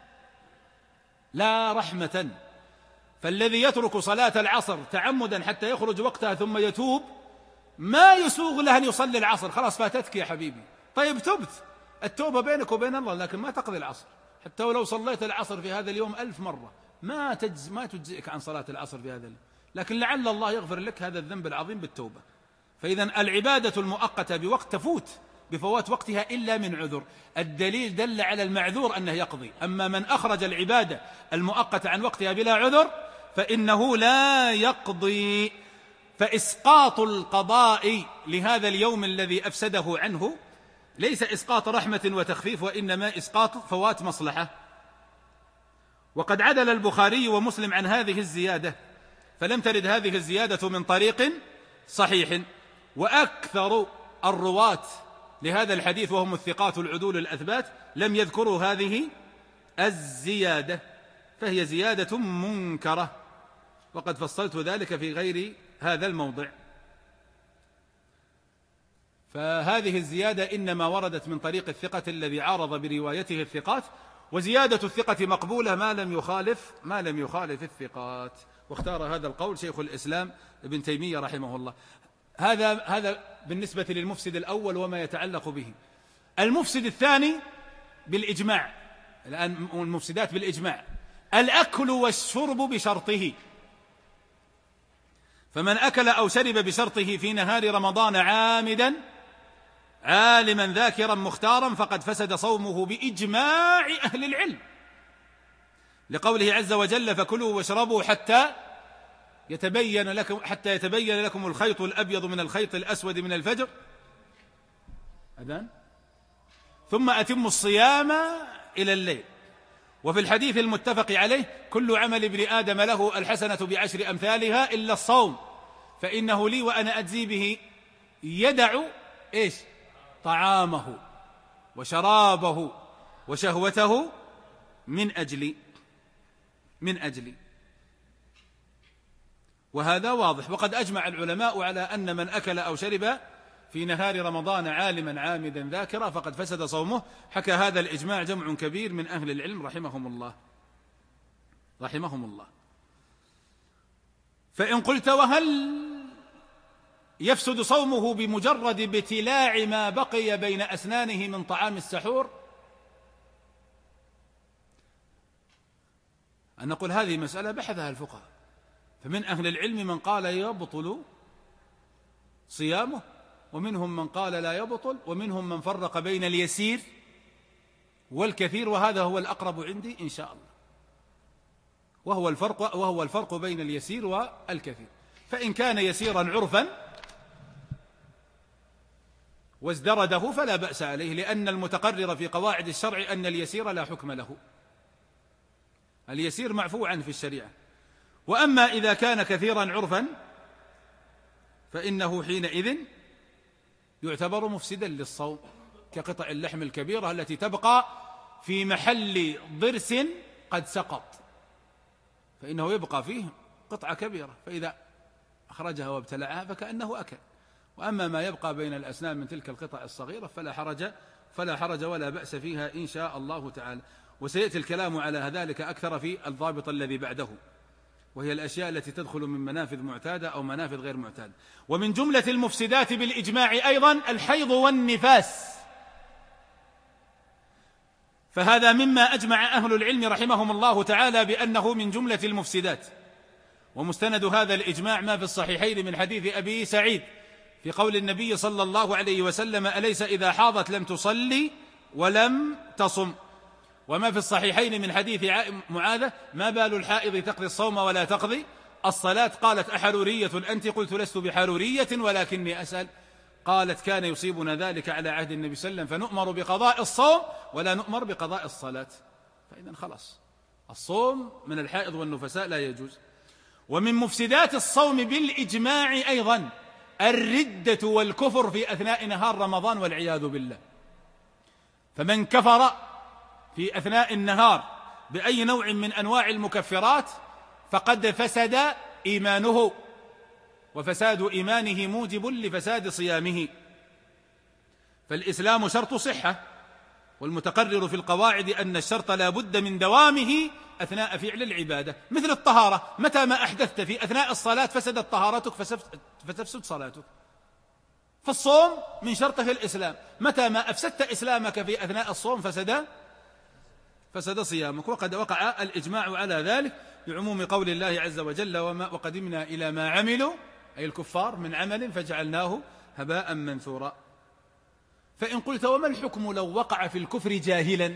B: لا رحمة. فالذي يترك صلاة العصر تعمدا حتى يخرج وقتها ثم يتوب ما يسوغ له أن يصلي العصر، خلاص فاتتك يا حبيبي. طيب تبت التوبة بينك وبين الله، لكن ما تقضي العصر. حتى ولو صليت العصر في هذا اليوم ألف مرة ما تجز ما تجزئك عن صلاة العصر في هذا اليوم، لكن لعل الله يغفر لك هذا الذنب العظيم بالتوبة. فإذا العبادة المؤقتة بوقت تفوت بفوات وقتها إلا من عذر. الدليل دل على المعذور أنه يقضي، أما من أخرج العبادة المؤقتة عن وقتها بلا عذر فإنه لا يقضي. فإسقاط القضاء لهذا اليوم الذي أفسده عنه ليس إسقاط رحمة وتخفيف، وإنما إسقاط فوات مصلحة. وقد عدل البخاري ومسلم عن هذه الزيادة، فلم ترد هذه الزيادة من طريق صحيح. وأكثر الرواة لهذا الحديث وهم الثقات العدول الأثبات لم يذكروا هذه الزيادة، فهي زيادة منكرة، وقد فصلت ذلك في غير هذا الموضع. فهذه الزيادة إنما وردت من طريق الثقة الذي عارض بروايته الثقات، وزيادة الثقة مقبولة ما لم يخالف ما لم يخالف الثقات. واختار هذا القول شيخ الإسلام ابن تيمية رحمه الله. هذا هذا بالنسبة للمفسد الأول وما يتعلق به. المفسد الثاني بالإجماع، الآن المفسدات بالإجماع: الأكل والشرب بشرطه. فمن أكل أو شرب بشرطه في نهار رمضان عامدا عالما ذاكرا مختارا فقد فسد صومه بإجماع أهل العلم، لقوله عز وجل: فكلوا واشربوا حتى يتبين لكم حتى يتبين لكم الخيط الأبيض من الخيط الأسود من الفجر أذان ثم أتموا الصيام إلى الليل. وفي الحديث المتفق عليه: كل عمل ابن آدم له الحسنة بعشر أمثالها إلا الصوم فإنه لي وأنا أجزي به. يدع إيش؟ طعامه وشرابه وشهوته من أجلي من أجلي وهذا واضح. وقد أجمع العلماء على أن من أكل أو شرب في نهار رمضان عالما عامدا ذاكرا فقد فسد صومه. حكى هذا الإجماع جمع كبير من أهل العلم رحمهم الله رحمهم الله. فإن قلت: وهل يفسد صومه بمجرد ابتلاع ما بقي بين أسنانه من طعام السحور؟ أن نقول هذه مسألة بحثها الفقهاء، فمن أهل العلم من قال يبطل صيامه، ومنهم من قال لا يبطل، ومنهم من فرق بين اليسير والكثير، وهذا هو الأقرب عندي إن شاء الله، وهو الفرق وهو الفرق بين اليسير والكثير. فإن كان يسيرا عرفا وازدرده فلا بأس عليه، لأن المتقرر في قواعد الشرع أن اليسير لا حكم له، اليسير معفو عنه في الشريعة. وأما إذا كان كثيرا عرفا فإنه حينئذ يعتبر مفسدا للصوم، كقطع اللحم الكبيرة التي تبقى في محل ضرس قد سقط، فإنه يبقى فيه قطعة كبيرة، فإذا أخرجها وابتلعها فكأنه أكل. وأما ما يبقى بين الأسنان من تلك القطع الصغيرة فلا حرج فلا حرج ولا بأس فيها إن شاء الله تعالى. وسيأتي الكلام على ذلك أكثر في الضابط الذي بعده، وهي الأشياء التي تدخل من منافذ معتادة أو منافذ غير معتادة. ومن جملة المفسدات بالإجماع أيضا الحيض والنفاس، فهذا مما أجمع أهل العلم رحمهم الله تعالى بأنه من جملة المفسدات. ومستند هذا الإجماع ما في الصحيحين من حديث أبي سعيد في قول النبي صلى الله عليه وسلم: أليس إذا حاضت لم تصلي ولم تصم؟ وما في الصحيحين من حديث معاذة: ما بال الحائض تقضي الصوم ولا تقضي الصلاة؟ قالت: أحرورية أنت؟ قلت: لست بحرورية ولكني أسأل. قالت: كان يصيبنا ذلك على عهد النبي صلى الله عليه وسلم، فنؤمر بقضاء الصوم ولا نؤمر بقضاء الصلاة. فإذا خلاص الصوم من الحائض والنفساء لا يجوز. ومن مفسدات الصوم بالإجماع أيضا الردة والكفر في أثناء نهار رمضان والعياذ بالله. فمن كفر في أثناء النهار بأي نوع من أنواع المكفرات فقد فسد إيمانه، وفساد إيمانه موجب لفساد صيامه. فالإسلام شرط صحة، والمتقرر في القواعد أن الشرط لا بد من دوامه أثناء فعل العبادة، مثل الطهارة، متى ما أحدثت في أثناء الصلاة فسدت طهارتك فتفسد صلاتك. فالصوم من شرطه الإسلام، متى ما أفسدت إسلامك في أثناء الصوم فسد فسد صيامك. وقد وقع الإجماع على ذلك بعموم قول الله عز وجل: وما وقدمنا إلى ما عملوا، أي الكفار، من عمل فجعلناه هباء منثورا. فإن قلت: وما الحكم لو وقع في الكفر جاهلا؟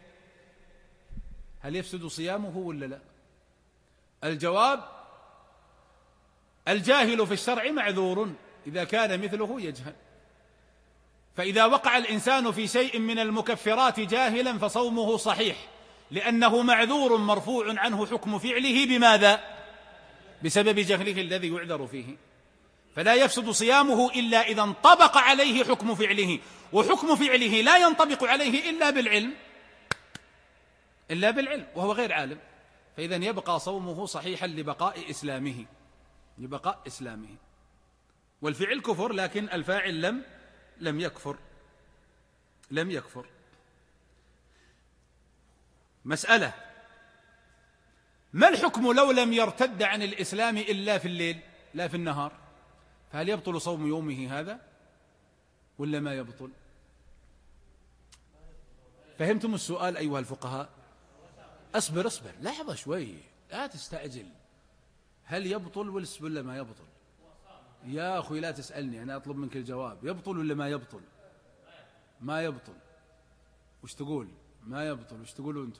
B: هل يفسد صيامه ولا لا؟ الجواب: الجاهل في الشرع معذور إذا كان مثله يجهل. فإذا وقع الإنسان في شيء من المكفرات جاهلا فصومه صحيح، لأنه معذور مرفوع عنه حكم فعله بماذا؟ بسبب جهله الذي يعذر فيه. فلا يفسد صيامه إلا إذا انطبق عليه حكم فعله، وحكم فعله لا ينطبق عليه إلا بالعلم إلا بالعلم وهو غير عالم، فإذا يبقى صومه صحيحا لبقاء إسلامه لبقاء إسلامه. والفعل كفر، لكن الفاعل لم لم يكفر لم يكفر. مسألة: ما الحكم لو لم يرتد عن الإسلام إلا في الليل لا في النهار؟ فهل يبطل صوم يومه هذا ولا ما يبطل؟ فهمتم السؤال أيها الفقهاء؟ أصبر أصبر لحظة شوي، لا تستعجل. هل يبطل ولا ما يبطل؟ يا أخي لا تسألني، أنا أطلب منك الجواب. يبطل ولا ما يبطل؟ ما يبطل. وش تقول؟ ما يبطل. وش تقولوا أنتم؟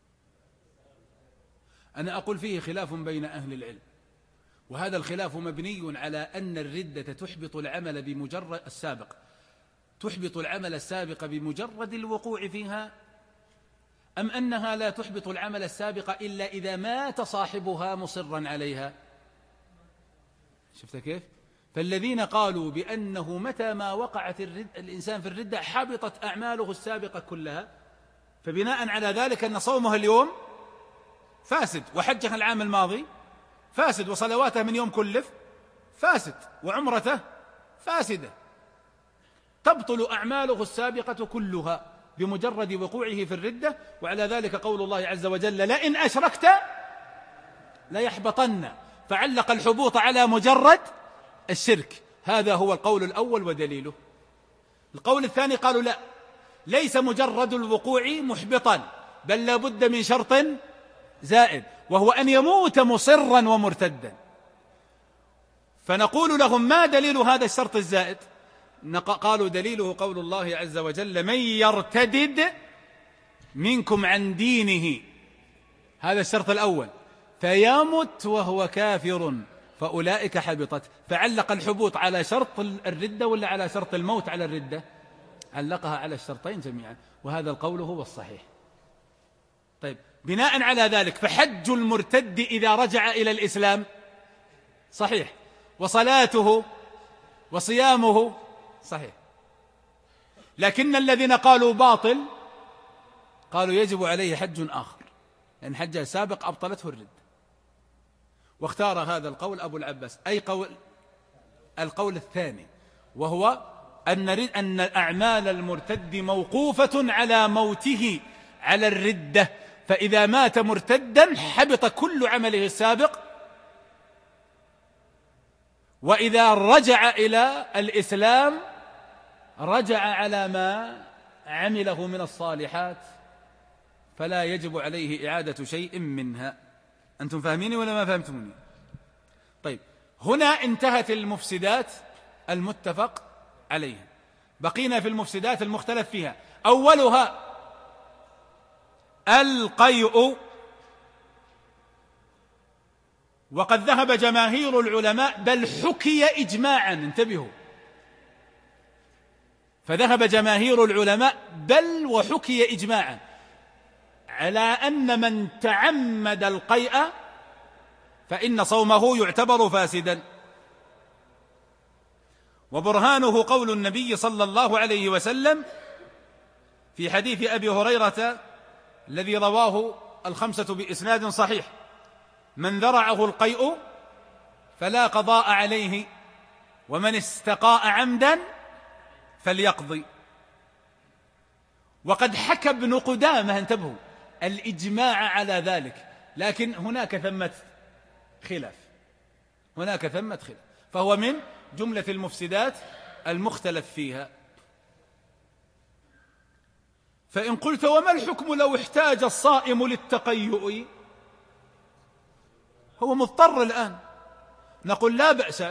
B: أنا أقول فيه خلاف بين أهل العلم، وهذا الخلاف مبني على أن الردة تحبط العمل بمجرد السابق تحبط العمل السابق بمجرد الوقوع فيها، أم أنها لا تحبط العمل السابق إلا إذا مات صاحبها مصرا عليها. شفت كيف؟ فالذين قالوا بأنه متى ما وقعت الإنسان في الردة حبطت أعماله السابقة كلها، فبناء على ذلك أن صومه اليوم فاسد، وحجه العام الماضي فاسد، وصلواته من يوم كلف فاسد، وعمرته فاسدة، تبطل أعماله السابقة كلها بمجرد وقوعه في الردة. وعلى ذلك قول الله عز وجل: لئن أشركت ليحبطن، فعلق الحبوط على مجرد الشرك. هذا هو القول الأول ودليله. القول الثاني قالوا: لا، ليس مجرد الوقوع محبطا، بل لا بد من شرط زائد، وهو أن يموت مصرا ومرتدا. فنقول لهم: ما دليل هذا الشرط الزائد؟ قالوا: دليله قول الله عز وجل: من يرتدد منكم عن دينه، هذا الشرط الأول، فيمت وهو كافر فأولئك حبطت. فعلق الحبوط على شرط الردة ولا على شرط الموت على الردة؟ علقها على الشرطين جميعا، وهذا القول هو الصحيح. طيب، بناء على ذلك فحج المرتد إذا رجع إلى الإسلام صحيح، وصلاته وصيامه صحيح. لكن الذين قالوا باطل قالوا يجب عليه حج آخر، لأن حجه السابق أبطلته الردة. واختار هذا القول أبو العباس، أي قول القول الثاني، وهو أن أن أعمال المرتد موقوفة على موته على الردة، فإذا مات مرتدا حبط كل عمله السابق، وإذا رجع إلى الإسلام رجع على ما عمله من الصالحات، فلا يجب عليه إعادة شيء منها. أنتم فاهميني ولا ما فهمتموني؟ طيب، هنا انتهت المفسدات المتفق عليها، بقينا في المفسدات المختلف فيها. أولها القيء، وقد ذهب جماهير العلماء، بل حكي إجماعا، انتبهوا، فذهب جماهير العلماء بل وحكي إجماعا على أن من تعمد القيء فإن صومه يعتبر فاسدا. وبرهانه قول النبي صلى الله عليه وسلم في حديث أبي هريرة الذي رواه الخمسة بإسناد صحيح: من ذرعه القيء فلا قضاء عليه، ومن استقاء عمدا فليقضي. وقد حكى ابن قدامة، انتبهوا، الإجماع على ذلك، لكن هناك ثمة خلاف هناك ثمة خلاف فهو من جملة المفسدات المختلف فيها. فإن قلت وما الحكم لو احتاج الصائم للتقيؤ، هو مضطر الآن، نقول لا بأس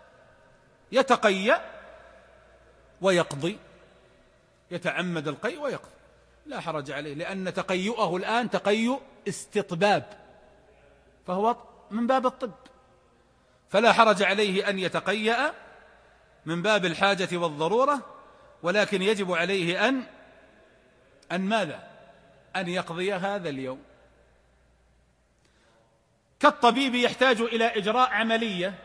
B: يتقيأ ويقضي، يتعمد القيء ويقضي، لا حرج عليه، لأن تقيؤه الآن تقيؤ استطباب، فهو من باب الطب، فلا حرج عليه أن يتقيأ من باب الحاجة والضرورة، ولكن يجب عليه أن أن ماذا؟ أن يقضي هذا اليوم. كالطبيب يحتاج إلى إجراء عملية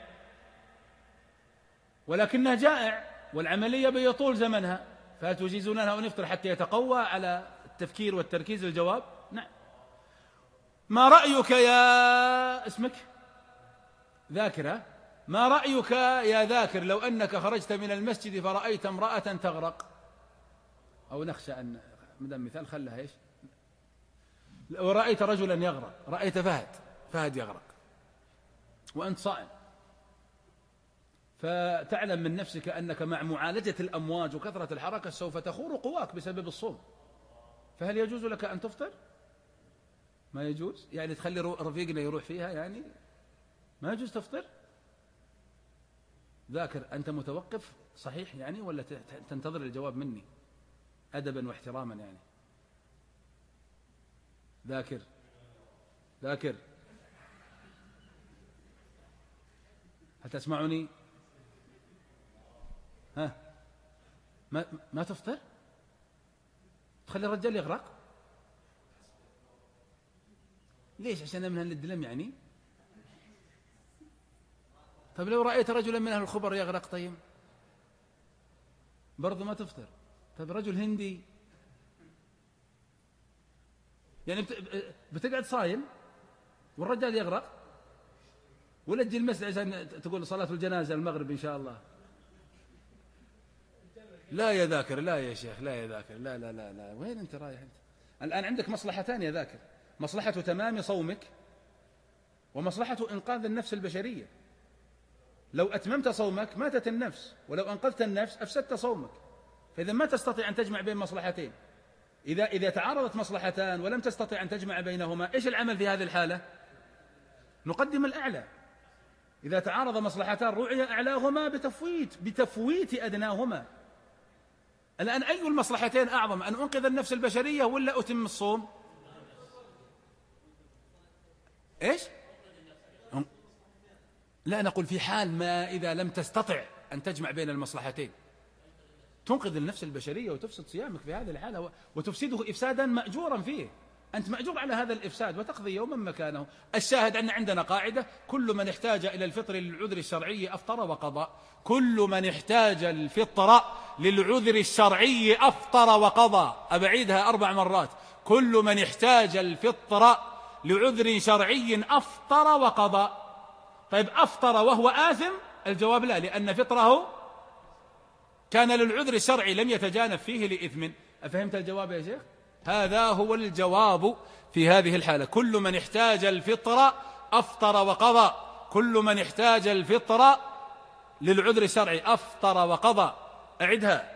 B: ولكنه جائع والعملية بيطول زمنها، فهل تجيزون له أن يفطر حتى يتقوى على التفكير والتركيز؟ الجواب نعم. ما رأيك يا اسمك ذاكرة، ما رأيك يا ذاكر لو أنك خرجت من المسجد فرأيت امرأة تغرق، أو نخشى أن مدام مثال خلها إيش، لو رأيت رجلا يغرق، رأيت فهد فهد يغرق وأنت صائم، فتعلم من نفسك أنك مع معالجة الأمواج وكثرة الحركة سوف تخور قواك بسبب الصوم، فهل يجوز لك أن تفطر؟ ما يجوز، يعني تخلي رفيقنا يروح فيها، يعني ما يجوز تفطر. ذاكر أنت متوقف صحيح يعني، ولا تنتظر الجواب مني أدبا واحتراما يعني؟ ذاكر ذاكر هل تسمعني؟ ها، ما, ما تفطر؟ تخلي الرجال يغرق؟ ليش؟ عشان من أهل الدلم يعني؟ طيب لو رأيت رجلا من أهل الخبر يغرق طيب برضو ما تفطر. طيب رجل هندي يعني بتقعد صايم والرجال يغرق، ولا تجي المسجد عشان تقول صلاة الجنازة المغرب إن شاء الله؟ لا يا ذاكر، لا يا شيخ، لا يا ذاكر، لا لا لا لا، وين أنت رايح أنت؟ الآن عندك مصلحتان يا ذاكر، مصلحة تمام صومك ومصلحة إنقاذ النفس البشرية. لو أتممت صومك ماتت النفس، ولو أنقذت النفس أفسدت صومك، فإذا ما تستطيع أن تجمع بين مصلحتين. إذا إذا تعارضت مصلحتان ولم تستطيع أن تجمع بينهما، إيش العمل في هذه الحالة؟ نقدم الأعلى. إذا تعارض مصلحتان رعي أعلاهما بتفويت بتفويت أدناهما. الآن أي المصلحتين أعظم، أن أنقذ النفس البشرية ولا أتم الصوم؟ إيش؟ لا، نقول في حال ما إذا لم تستطع أن تجمع بين المصلحتين، تنقذ النفس البشرية وتفسد صيامك في هذه الحالة، وتفسده إفسادا مأجورا فيه، أنت مأجور على هذا الإفساد وتقضي يوما مكانه. الشاهد أن عندنا قاعدة: كل من احتاج إلى الفطر للعذر الشرعي أفطر وقضى. كل من احتاج الفطر للعذر الشرعي أفطر وقضى. أبعيدها أربع مرات: كل من احتاج الفطر لعذر شرعي أفطر وقضى. طيب أفطر وهو آثم؟ الجواب لا، لأن فطره كان للعذر الشرعي لم يتجانب فيه لإثم. أفهمت الجواب يا شيخ؟ هذا هو الجواب في هذه الحالة: كل من احتاج الفطر أفطر وقضى. كل من احتاج الفطر للعذر الشرعي أفطر وقضى. أعدها: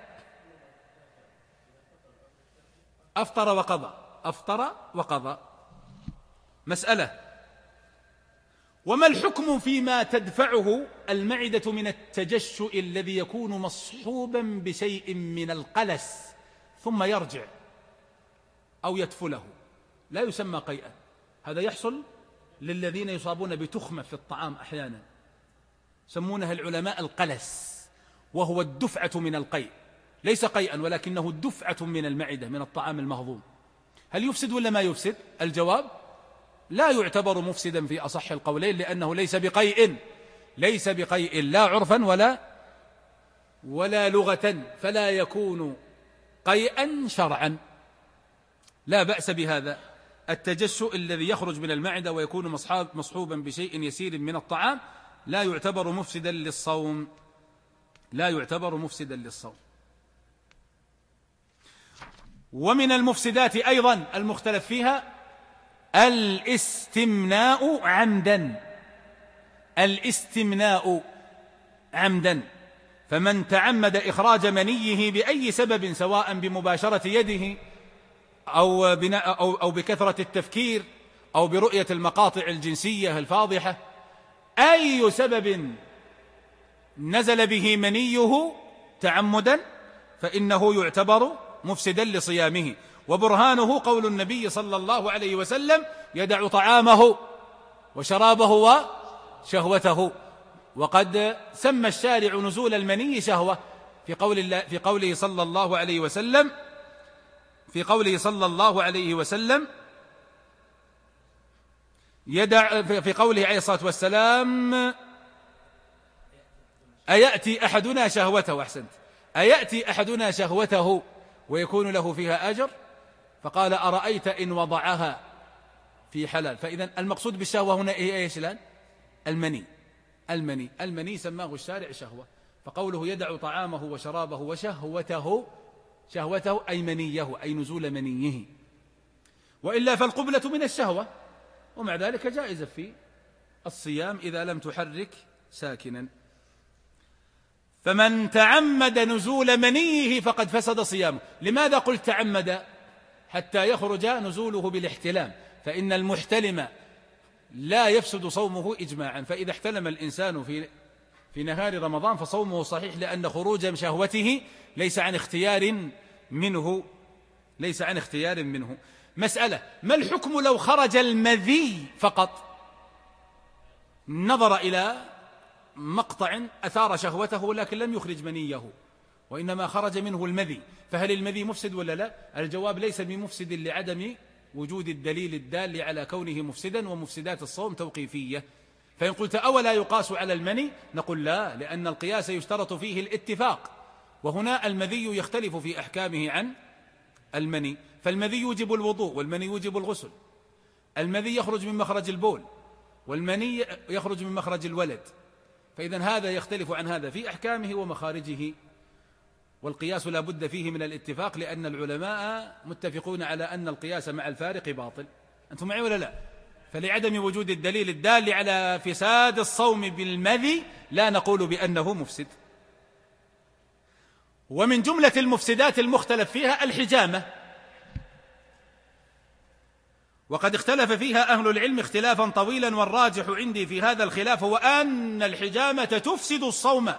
B: أفطر وقضى، أفطر وقضى. مسألة: وما الحكم فيما تدفعه المعدة من التجشؤ الذي يكون مصحوبا بشيء من القلس ثم يرجع أو يدفله؟ لا يسمى قيئا، هذا يحصل للذين يصابون بتخمة في الطعام أحيانا، سمونها العلماء القلس، وهو الدفعة من القيء، ليس قيئا ولكنه الدفعة من المعدة من الطعام المهضوم. هل يفسد ولا ما يفسد؟ الجواب: لا يعتبر مفسدا في أصح القولين، لأنه ليس بقيء، ليس بقيء لا عرفا ولا ولا لغة، فلا يكون قيئا شرعا. لا بأس بهذا. التجشؤ الذي يخرج من المعدة ويكون مصحوبا بشيء يسير من الطعام لا يعتبر مفسدا للصوم، لا يعتبر مفسدا للصوم. ومن المفسدات أيضا المختلف فيها الاستمناء عمدا. الاستمناء عمدا فمن تعمد إخراج منيه بأي سبب، سواء بمباشرة يده أو, بناء أو, أو بكثرة التفكير أو برؤية المقاطع الجنسية الفاضحة، أي سبب نزل به منيه تعمدا فإنه يعتبر مفسدا لصيامه. وبرهانه قول النبي صلى الله عليه وسلم: يدع طعامه وشرابه وشهوته. وقد سمى الشارع نزول المني شهوة في قول الله في قوله صلى الله عليه وسلم في قوله صلى الله عليه وسلم يدع في قوله عليه الصلاة والسلام: أيأتي أحدنا شهوته أحسنت أيأتي أحدنا شهوته ويكون له فيها أجر؟ فقال: أرأيت إن وضعها في حلال. فإذا المقصود بالشهوة هنا إيه إيش الآن؟ المني المني المني سماه الشارع شهوة. فقوله يدع طعامه وشرابه وشهوته، شهوته أي منيه، أي نزول منيه. وإلا فالقبلة من الشهوة، ومع ذلك جائزة في الصيام إذا لم تحرك ساكنا. فمن تعمد نزول منيه فقد فسد صيامه. لماذا قلت تعمد؟ حتى يخرج نزوله بالاحتلام، فإن المحتلم لا يفسد صومه إجماعا. فإذا احتلم الإنسان في في نهار رمضان فصومه صحيح، لأن خروج شهوته ليس عن اختيار منه ليس عن اختيار منه. مسألة: ما الحكم لو خرج المذي فقط؟ نظر إلى مقطع أثار شهوته لكن لم يخرج منيه، وإنما خرج منه المذي، فهل المذي مفسد ولا لا؟ الجواب: ليس بمفسد لعدم وجود الدليل الدال على كونه مفسدا، ومفسدات الصوم توقيفية. فإن قلت أولا يقاس على المني؟ نقول لا، لأن القياس يشترط فيه الاتفاق، وهنا المذي يختلف في أحكامه عن المني. فالمذي يوجب الوضوء، والمني يوجب الغسل. المذي يخرج من مخرج البول، والمني يخرج من مخرج الولد. فإذا هذا يختلف عن هذا في أحكامه ومخارجه، والقياس لا بد فيه من الاتفاق، لأن العلماء متفقون على أن القياس مع الفارق باطل. أنتم معي ولا لا؟ فلعدم وجود الدليل الدال على فساد الصوم بالمذي لا نقول بأنه مفسد. ومن جملة المفسدات المختلف فيها الحجامة، وقد اختلف فيها أهل العلم اختلافا طويلا، والراجح عندي في هذا الخلاف هو أن الحجامة تفسد الصوم،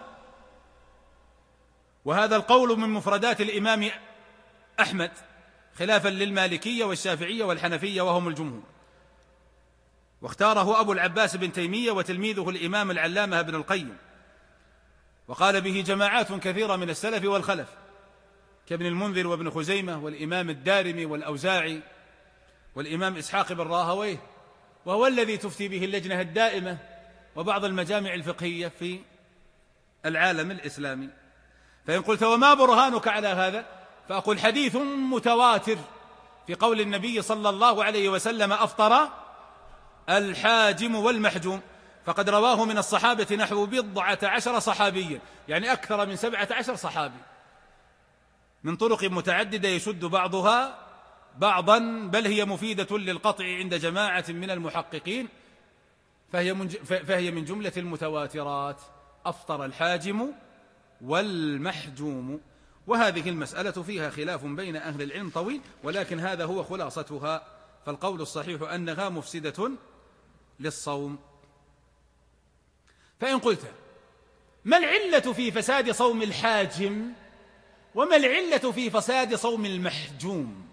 B: وهذا القول من مفردات الإمام أحمد، خلافا للمالكية والشافعية والحنفية وهم الجمهور. واختاره أبو العباس بن تيمية وتلميذه الإمام العلامة ابن القيم، وقال به جماعات كثيرة من السلف والخلف كابن المنذر وابن خزيمة والإمام الدارمي والأوزاعي والإمام إسحاق بن راهويه، وهو الذي تفتي به اللجنة الدائمة وبعض المجامع الفقهية في العالم الإسلامي. فإن قلت وما برهانك على هذا؟ فأقول حديث متواتر في قول النبي صلى الله عليه وسلم: أفطر الحاجم والمحجوم. فقد رواه من الصحابة نحو بضعة عشر صحابيا، يعني أكثر من سبعة عشر صحابي، من طرق متعددة يشد بعضها بعضا، بل هي مفيدة للقطع عند جماعة من المحققين، فهي من, فهي من جملة المتواترات. أفطر الحاجم والمحجوم. وهذه المسألة فيها خلاف بين أهل العلم طويل، ولكن هذا هو خلاصتها. فالقول الصحيح أنها مفسدة للصوم. فإن قلت ما العلة في فساد صوم الحاجم وما العلة في فساد صوم المحجوم؟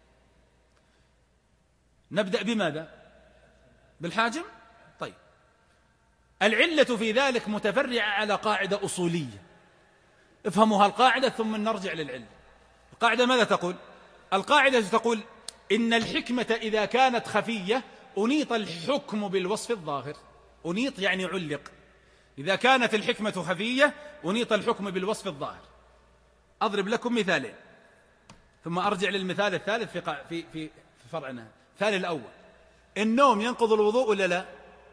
B: نبدأ بماذا؟ بالحاجم؟ طيب، العلة في ذلك متفرعة على قاعدة أصولية، افهموا هالقاعدة ثم نرجع للعلة. القاعدة ماذا تقول؟ القاعدة تقول إن الحكمة إذا كانت خفية أنيط الحكم بالوصف الظاهر. أنيط يعني علق. إذا كانت الحكمة خفية أنيط الحكم بالوصف الظاهر. أضرب لكم مثالين ثم أرجع للمثال الثالث في في في فرعنا. المثال الأول: النوم ينقض الوضوء ولا لا؟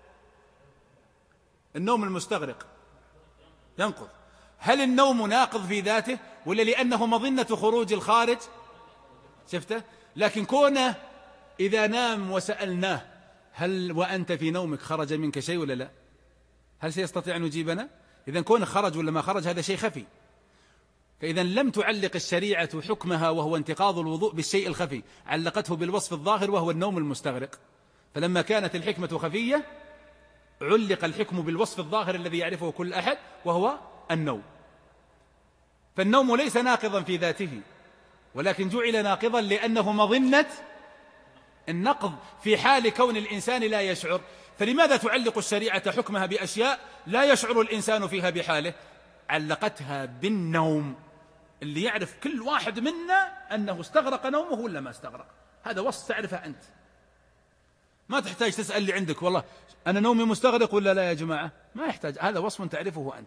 B: النوم المستغرق ينقض. هل النوم ناقض في ذاته ولا لأنه مظنة خروج الخارج؟ شفته؟ لكن كونه إذا نام وسألناه هل وأنت في نومك خرج منك شيء ولا لا؟ هل سيستطيع أن يجيبنا؟ إذن كونه خرج ولا ما خرج هذا شيء خفي. فإذا لم تعلق الشريعة حكمها وهو انتقاض الوضوء بالشيء الخفي، علقته بالوصف الظاهر وهو النوم المستغرق. فلما كانت الحكمة خفية علق الحكم بالوصف الظاهر الذي يعرفه كل أحد وهو النوم. فالنوم ليس ناقضا في ذاته، ولكن جعل ناقضا لأنه مظنة النقض في حال كون الإنسان لا يشعر. فلماذا تعلق الشريعة حكمها بأشياء لا يشعر الإنسان فيها بحاله؟ علقتها بالنوم اللي يعرف كل واحد منا أنه استغرق نومه ولا ما استغرق. هذا وصف تعرفه أنت، ما تحتاج تسأل اللي عندك والله أنا نومي مستغرق ولا لا يا جماعة، ما يحتاج، هذا وصف تعرفه أنت.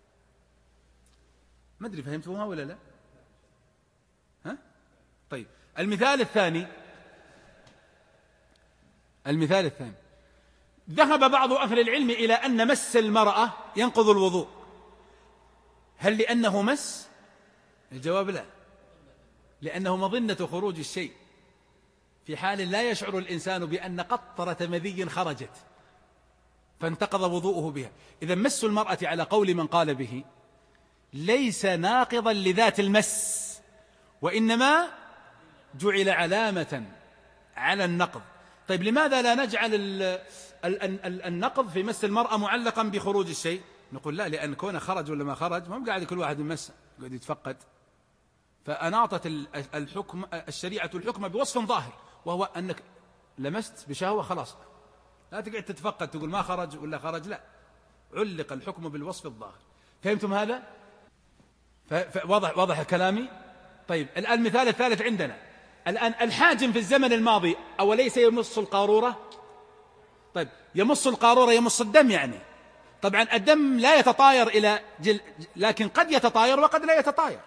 B: ما أدري فهمتوها ولا لا؟ ها؟ طيب المثال الثاني، المثال الثاني ذهب بعض أهل العلم إلى أن مس المرأة ينقض الوضوء. هل لأنه مس؟ الجواب لا، لأنه مظنة خروج الشيء في حال لا يشعر الإنسان بأن قطرة مذي خرجت فانتقض وضوءه بها. إذا مس المرأة على قول من قال به ليس ناقضا لذات المس، وإنما جعل علامة على النقض. طيب لماذا لا نجعل النقض في مس المرأة معلقا بخروج الشيء؟ نقول لا، لأن كونه خرج ولا ما خرج ما قاعد كل واحد يمس قاعد يتفقد. فأناطت الحكم الشريعة الحكم بوصف ظاهر وهو أنك لمست بشهوة خلاص، لا تقعد تتفقد تقول ما خرج ولا خرج، لا، علق الحكم بالوصف الظاهر. فهمتم هذا؟ واضح واضح كلامي؟ طيب الآن المثال الثالث عندنا الآن الحاجم في الزمن الماضي أوليس يمص القارورة؟ طيب يمص القارورة يمص الدم يعني، طبعا الدم لا يتطاير إلى جل، لكن قد يتطاير وقد لا يتطاير.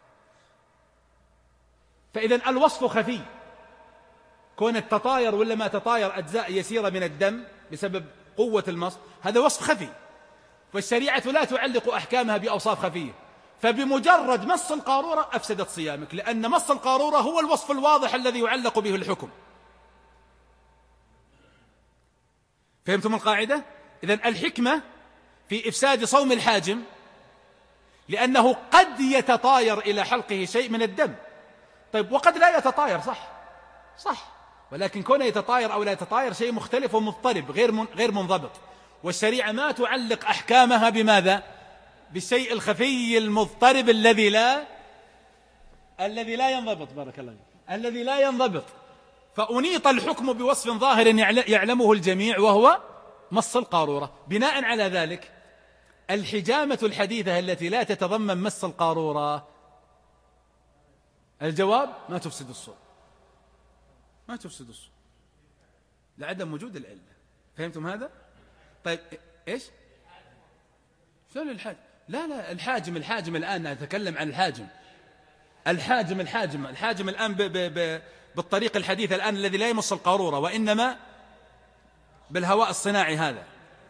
B: فإذا الوصف خفي، كون التطاير ولا ما تطاير أجزاء يسيرة من الدم بسبب قوة المص هذا وصف خفي، والشريعة لا تعلق أحكامها بأوصاف خفية. فبمجرد مص القارورة أفسدت صيامك، لأن مص القارورة هو الوصف الواضح الذي يعلق به الحكم. فهمتم القاعدة؟ إذن الحكمة في إفساد صوم الحاجم لأنه قد يتطاير إلى حلقه شيء من الدم. طيب وقد لا يتطاير، صح صح، ولكن كونه يتطاير أو لا يتطاير شيء مختلف ومضطرب غير من غير منضبط، والشريعة ما تعلق أحكامها بماذا؟ بالشيء الخفي المضطرب الذي لا الذي لا ينضبط. بارك الله فيك. الذي لا ينضبط. فأنيط الحكم بوصف ظاهر يعلمه الجميع وهو مص القارورة. بناء على ذلك الحجامة الحديثة التي لا تتضمن مص القارورة، الجواب ما تفسد الصوم، ما تفسد الصوم لعدم وجود العلة. فهمتم هذا؟ طيب إيش؟ شلون الحاجم؟ لا لا الحاجم الحاجم الآن نتكلم عن الحاجم الحاجم الحاجم الحاجم الآن ب ب ب بالطريق الحديث الآن الذي لا يمص القارورة وإنما بالهواء الصناعي. هذا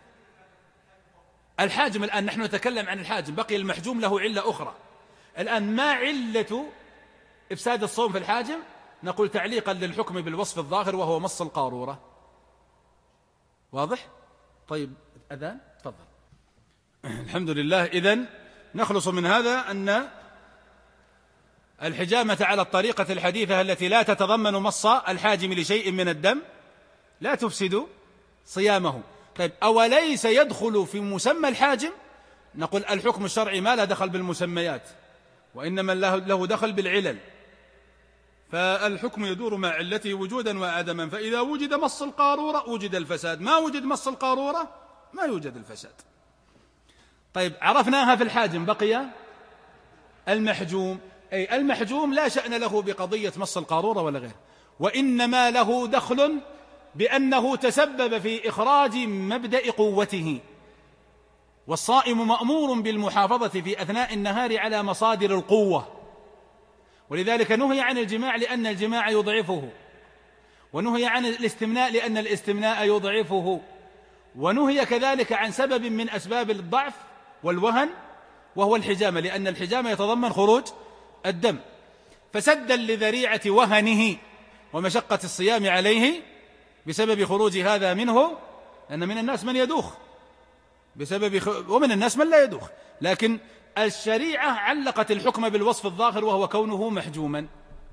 B: الحاجم الآن نحن نتكلم عن الحاجم، بقي المحجوم له علة أخرى. الآن ما علة إفساد الصوم في الحاجم؟ نقول تعليقا للحكم بالوصف الظاهر وهو مص القارورة. واضح؟ طيب أذان تفضل. الحمد لله. إذن نخلص من هذا أن الحجامة على الطريقة الحديثة التي لا تتضمن مص الحاجم لشيء من الدم لا تفسد صيامه. طيب أوليس يدخل في مسمى الحاجم؟ نقول الحكم الشرعي ما لا دخل بالمسميات، وإنما له دخل بالعلل، فالحكم يدور مع علته وجودا وعدما. فإذا وجد مص القارورة وجد الفساد، ما وجد مص القارورة ما يوجد الفساد. طيب عرفناها في الحاجم، بقي المحجوم. أي المحجوم لا شأن له بقضية مص القارورة ولا غيره، وإنما له دخل بأنه تسبب في إخراج مبدأ قوته. والصائم مأمور بالمحافظة في أثناء النهار على مصادر القوة، ولذلك نهي عن الجماع لأن الجماع يضعفه، ونهي عن الاستمناء لأن الاستمناء يضعفه، ونهي كذلك عن سبب من أسباب الضعف والوهن وهو الحجامة، لأن الحجامة يتضمن خروج الدم. فسدا لذريعة وهنه ومشقة الصيام عليه بسبب خروج هذا منه، لأن من الناس من يدوخ بسبب خ... ومن الناس من لا يدوخ، لكن الشريعة علقت الحكم بالوصف الظاهر وهو كونه محجوما.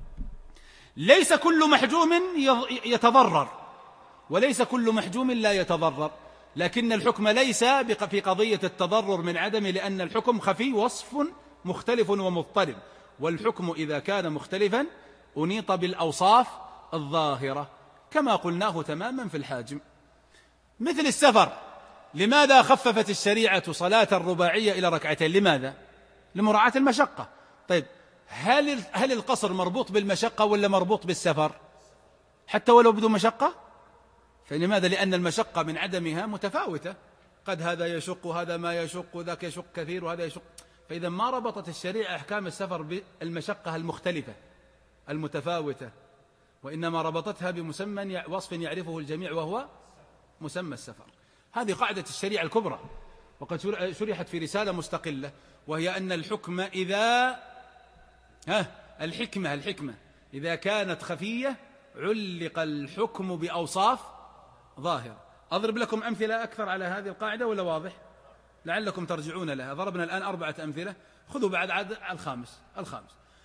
B: ليس كل محجوم يتضرر، وليس كل محجوم لا يتضرر، لكن الحكم ليس في قضية التضرر من عدم، لأن الحكم خفي وصف مختلف ومضطرب، والحكم إذا كان مختلفا أنيط بالأوصاف الظاهرة كما قلناه تماما في الحاجم. مثل السفر، لماذا خففت الشريعة صلاة الرباعية إلى ركعتين؟ لماذا؟ لمراعاة المشقة. طيب هل هل القصر مربوط بالمشقة ولا مربوط بالسفر؟ حتى ولو بدون مشقة؟ فلماذا؟ لأن المشقة من عدمها متفاوتة، قد هذا يشق وهذا ما يشق وذاك يشق كثير وهذا يشق، فإذا ما ربطت الشريعة أحكام السفر بالمشقة المختلفة المتفاوتة، وإنما ربطتها بمسمى وصف يعرفه الجميع وهو مسمى السفر. هذه قاعدة الشريعة الكبرى، وقد شرحت في رسالة مستقلة، وهي أن الحكم إذا ها الحكمة الحكمة إذا كانت خفية علق الحكم بأوصاف ظاهرة. أضرب لكم أمثلة أكثر على هذه القاعدة ولا واضح؟ لعلكم ترجعون لها. ضربنا الآن أربعة أمثلة، خذوا بعد عد الخامس الخامس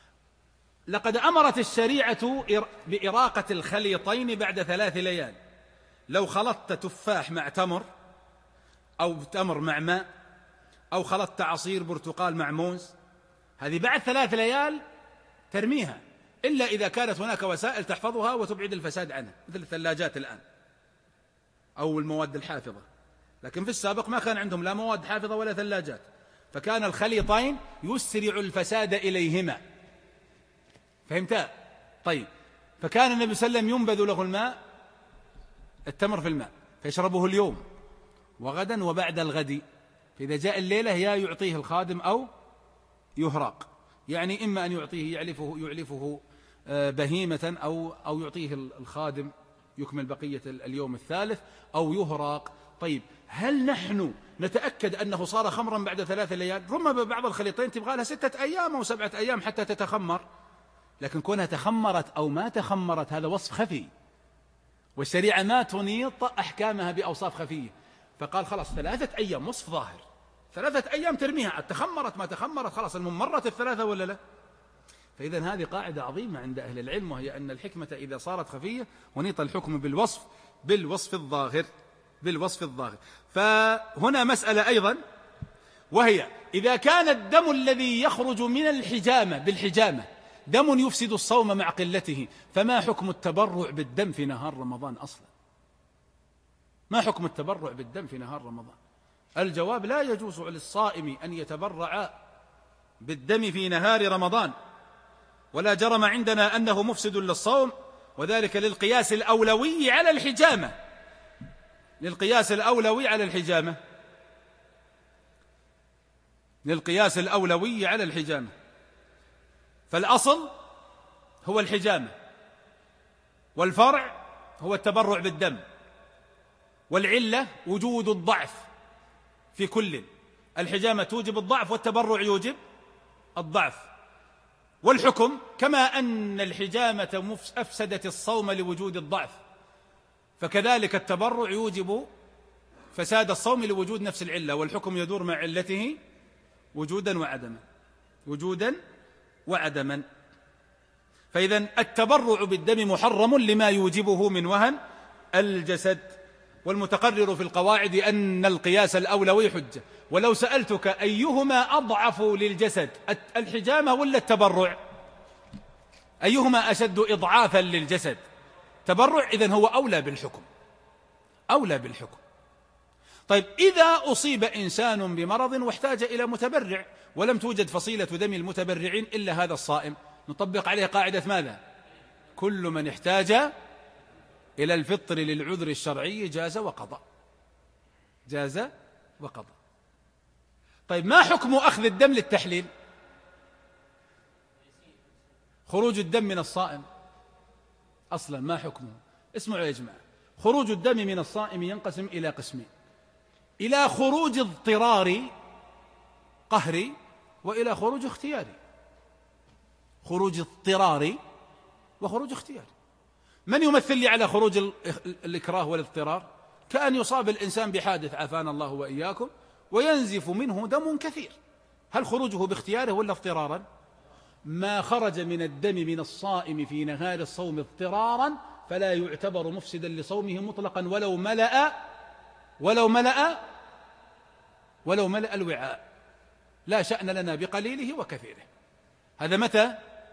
B: لقد أمرت الشريعة بإراقة الخليطين بعد ثلاث ليال. لو خلطت تفاح مع تمر، أو تمر مع ماء، أو خلطت عصير برتقال مع موز، هذه بعد ثلاث ليال ترميها، إلا إذا كانت هناك وسائل تحفظها وتبعد الفساد عنها، مثل الثلاجات الآن أو المواد الحافظة. لكن في السابق ما كان عندهم لا مواد حافظة ولا ثلاجات، فكان الخليطين يسرع الفساد إليهما. فهمت؟ طيب، فكان النبي صلى الله عليه وسلم ينبذ له الماء، التمر في الماء، فيشربه اليوم وغدا وبعد الغد، فإذا جاء الليلة يا يعطيه الخادم أو يهراق، يعني إما أن يعطيه يعلفه, يعلفه بهيمة أو, أو يعطيه الخادم يكمل بقية اليوم الثالث، أو يهراق. طيب، هل نحن نتأكد أنه صار خمرا بعد ثلاث ليال؟ ربما بعض الخليطين تبغى لها ستة أيام أو سبعة أيام حتى تتخمر، لكن كونها تخمرت أو ما تخمرت هذا وصف خفي، والشريعة ما تنيط أحكامها بأوصاف خفية، فقال خلاص ثلاثة أيام وصف ظاهر، ثلاثة أيام ترميها، تخمرت ما تخمرت خلاص الممرة الثلاثة ولا لا؟ فإذا هذه قاعدة عظيمة عند أهل العلم، وهي أن الحكمة إذا صارت خفية ونيط الحكم بالوصف بالوصف الظاهر بالوصف الظاهر. فهنا مسألة أيضا، وهي إذا كان الدم الذي يخرج من الحجامة بالحجامة دم يفسد الصوم مع قلته، فما حكم التبرع بالدم في نهار رمضان أصلا؟ ما حكم التبرع بالدم في نهار رمضان؟ الجواب: لا يجوز للصائم أن يتبرع بالدم في نهار رمضان، ولا جرم عندنا أنه مفسد للصوم، وذلك للقياس الأولوي على الحجامة للقياس الأولوي على الحجامة للقياس الأولوي على الحجامة فالأصل هو الحجامة، والفرع هو التبرع بالدم، والعلة وجود الضعف في كل. الحجامة توجب الضعف والتبرع يوجب الضعف. والحكم كما أن الحجامة أفسدت الصوم لوجود الضعف، فكذلك التبرع يوجب فساد الصوم لوجود نفس العلة، والحكم يدور مع علته وجودا وعدما وجودا وعدما. فإذا التبرع بالدم محرم لما يوجبه من وهن الجسد. والمتقرر في القواعد أن القياس الأولوي حجة. ولو سألتك أيهما أضعف للجسد، الحجامة ولا التبرع؟ أيهما أشد إضعافا للجسد؟ تبرع، إذن هو أولى بالحكم أولى بالحكم. طيب، إذا أصيب إنسان بمرض واحتاج إلى متبرع ولم توجد فصيلة دم المتبرعين إلا هذا الصائم، نطبق عليه قاعدة ماذا؟ كل من احتاج إلى الفطر للعذر الشرعي جاز وقضى جاز وقضى. طيب، ما حكم أخذ الدم للتحليل؟ خروج الدم من الصائم أصلا ما حكمه؟ اسمعوا يا جماعة، خروج الدم من الصائم ينقسم إلى قسمين: إلى خروج اضطراري قهري، وإلى خروج اختياري. خروج اضطراري وخروج اختياري. من يمثل لي على خروج الإكراه والاضطرار؟ كأن يصاب الإنسان بحادث عافانا الله وإياكم وينزف منه دم كثير، هل خروجه باختياره ولا اضطرارا؟ ما خرج من الدم من الصائم في نهار الصوم اضطرارا فلا يعتبر مفسدا لصومه مطلقا ولو ملأ ولو ملأ ولو ملأ الوعاء، لا شأن لنا بقليله وكثيره. هذا متى؟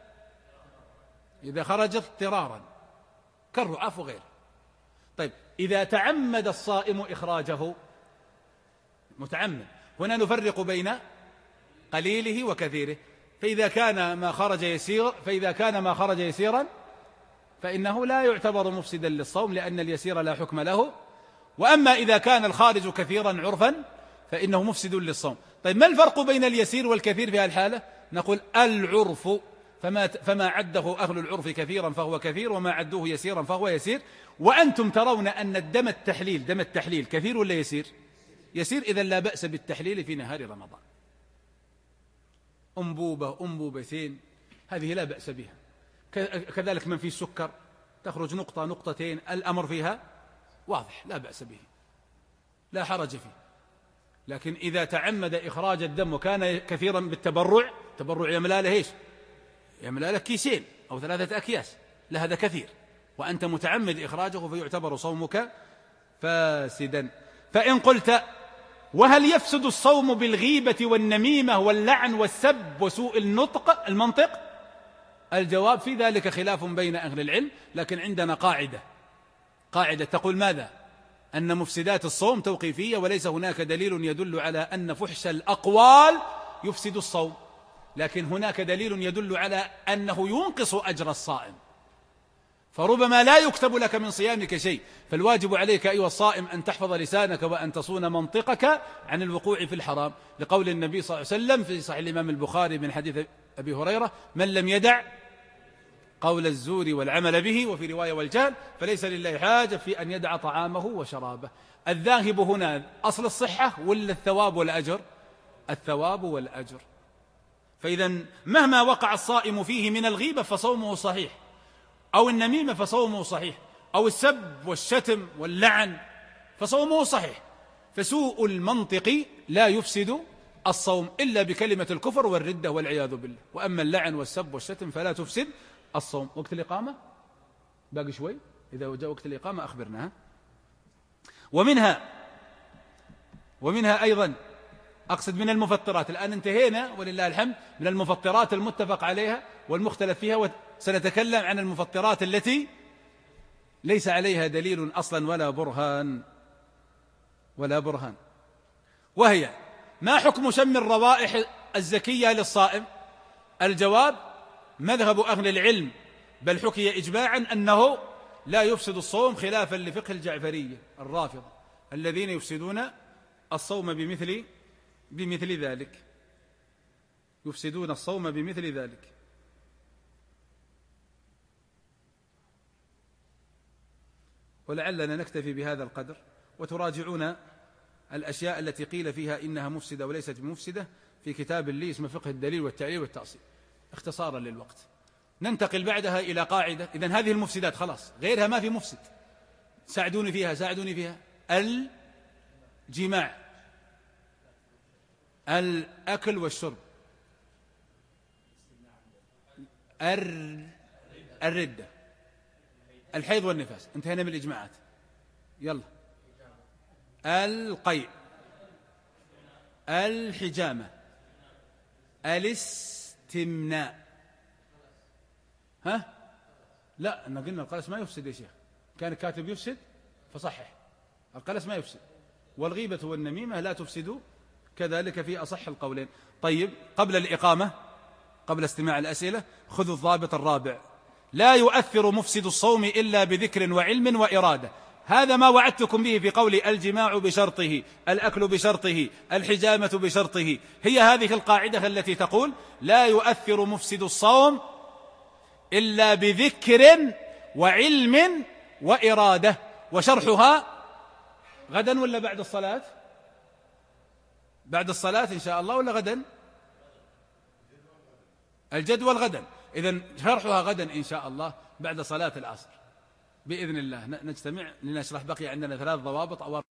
B: إذا خرج اضطرارا كالرعاف وغيره. طيب إذا تعمد الصائم إخراجه متعمد، هنا نفرق بين قليله وكثيره، فإذا كان ما خرج يسير فإذا كان ما خرج يسيرا فإنه لا يعتبر مفسدا للصوم لأن اليسير لا حكم له، وأما إذا كان الخارج كثيرا عرفا فإنه مفسد للصوم. طيب ما الفرق بين اليسير والكثير في هذه الحالة؟ نقول العرف، فما, فما عده أهل العرف كثيرا فهو كثير، وما عدوه يسيرا فهو يسير. وأنتم ترون أن الدم التحليل دم التحليل كثير ولا يسير؟ يسير، إذن لا بأس بالتحليل في نهار رمضان. أنبوبة أنبوبتين هذه لا بأس بها، كذلك من في السكر تخرج نقطة نقطتين الأمر فيها واضح لا بأس به لا حرج فيه. لكن إذا تعمد إخراج الدم وكان كثيرا بالتبرع، تبرع يملأ له إيش؟ يملأ له كيسين أو ثلاثة أكياس، لا هذا كثير وأنت متعمد إخراجه فيعتبر صومك فاسدا. فإن قلت وهل يفسد الصوم بالغيبة والنميمة واللعن والسب وسوء النطق المنطق؟ الجواب في ذلك خلاف بين أهل العلم، لكن عندنا قاعدة قاعدة تقول ماذا؟ أن مفسدات الصوم توقيفية، وليس هناك دليل يدل على أن فحش الأقوال يفسد الصوم، لكن هناك دليل يدل على أنه ينقص أجر الصائم، فربما لا يكتب لك من صيامك شيء، فالواجب عليك أيها الصائم أن تحفظ لسانك وأن تصون منطقك عن الوقوع في الحرام، لقول النبي صلى الله عليه وسلم في صحيح الإمام البخاري من حديث أبي هريرة: من لم يدع قول الزور والعمل به، وفي رواية والجهل، فليس لله حاجة في أن يدع طعامه وشرابه. الذاهب هنا أصل الصحة ولا الثواب والأجر؟ الثواب والأجر. فإذا مهما وقع الصائم فيه من الغيبة فصومه صحيح، أو النميمة فصومه صحيح، أو السب والشتم واللعن فصومه صحيح. فسوء المنطق لا يفسد الصوم إلا بكلمة الكفر والردة والعياذ بالله، وأما اللعن والسب والشتم فلا تفسد الصوم. وقت الإقامة باقي شوي، إذا جاء وقت الإقامة أخبرنا. ومنها ومنها أيضا أقصد من المفطرات، الآن انتهينا ولله الحمد من المفطرات المتفق عليها والمختلف فيها، وسنتكلم عن المفطرات التي ليس عليها دليل أصلا ولا برهان ولا برهان وهي: ما حكم شم الروائح الزكية للصائم؟ الجواب: مذهب أهل العلم بل حكي إجماعا أنه لا يفسد الصوم، خلافا لفقه الجعفرية الرافضة الذين يفسدون الصوم بمثل بمثل ذلك يفسدون الصوم بمثل ذلك. ولعلنا نكتفي بهذا القدر، وتراجعون الأشياء التي قيل فيها إنها مفسدة وليست بمفسدة في كتاب لي اسمه فقه الدليل والتعليل والتأصيل، اختصارا للوقت. ننتقل بعدها إلى قاعدة. إذن هذه المفسدات خلاص، غيرها ما في مفسد. ساعدوني فيها ساعدوني فيها الجماع، الأكل والشرب، الردة، الحيض والنفاس. انتهينا من الإجماعات. يلا: القيء، الحجامة، الاستمناء. ها؟ لا، أنا قلنا القلس ما يفسد يا شيخ، كان الكاتب يفسد فصحح، القلس ما يفسد، والغيبة والنميمة لا تفسد كذلك في أصح القولين. طيب، قبل الإقامة قبل استماع الأسئلة خذوا الضابط الرابع: لا يؤثر مفسد الصوم إلا بذكر وعلم وإرادة. هذا ما وعدتكم به في قولي: الجماع بشرطه، الأكل بشرطه، الحجامة بشرطه. هي هذه القاعدة التي تقول: لا يؤثر مفسد الصوم إلا بذكر وعلم وإرادة. وشرحها غدا ولا بعد الصلاة؟ بعد الصلاة إن شاء الله، ولا غدا؟ الجدول غدا. إذن شرحها غدا إن شاء الله بعد صلاة العصر بإذن الله. نجتمع لنشرح. بقي عندنا ثلاث ضوابط أو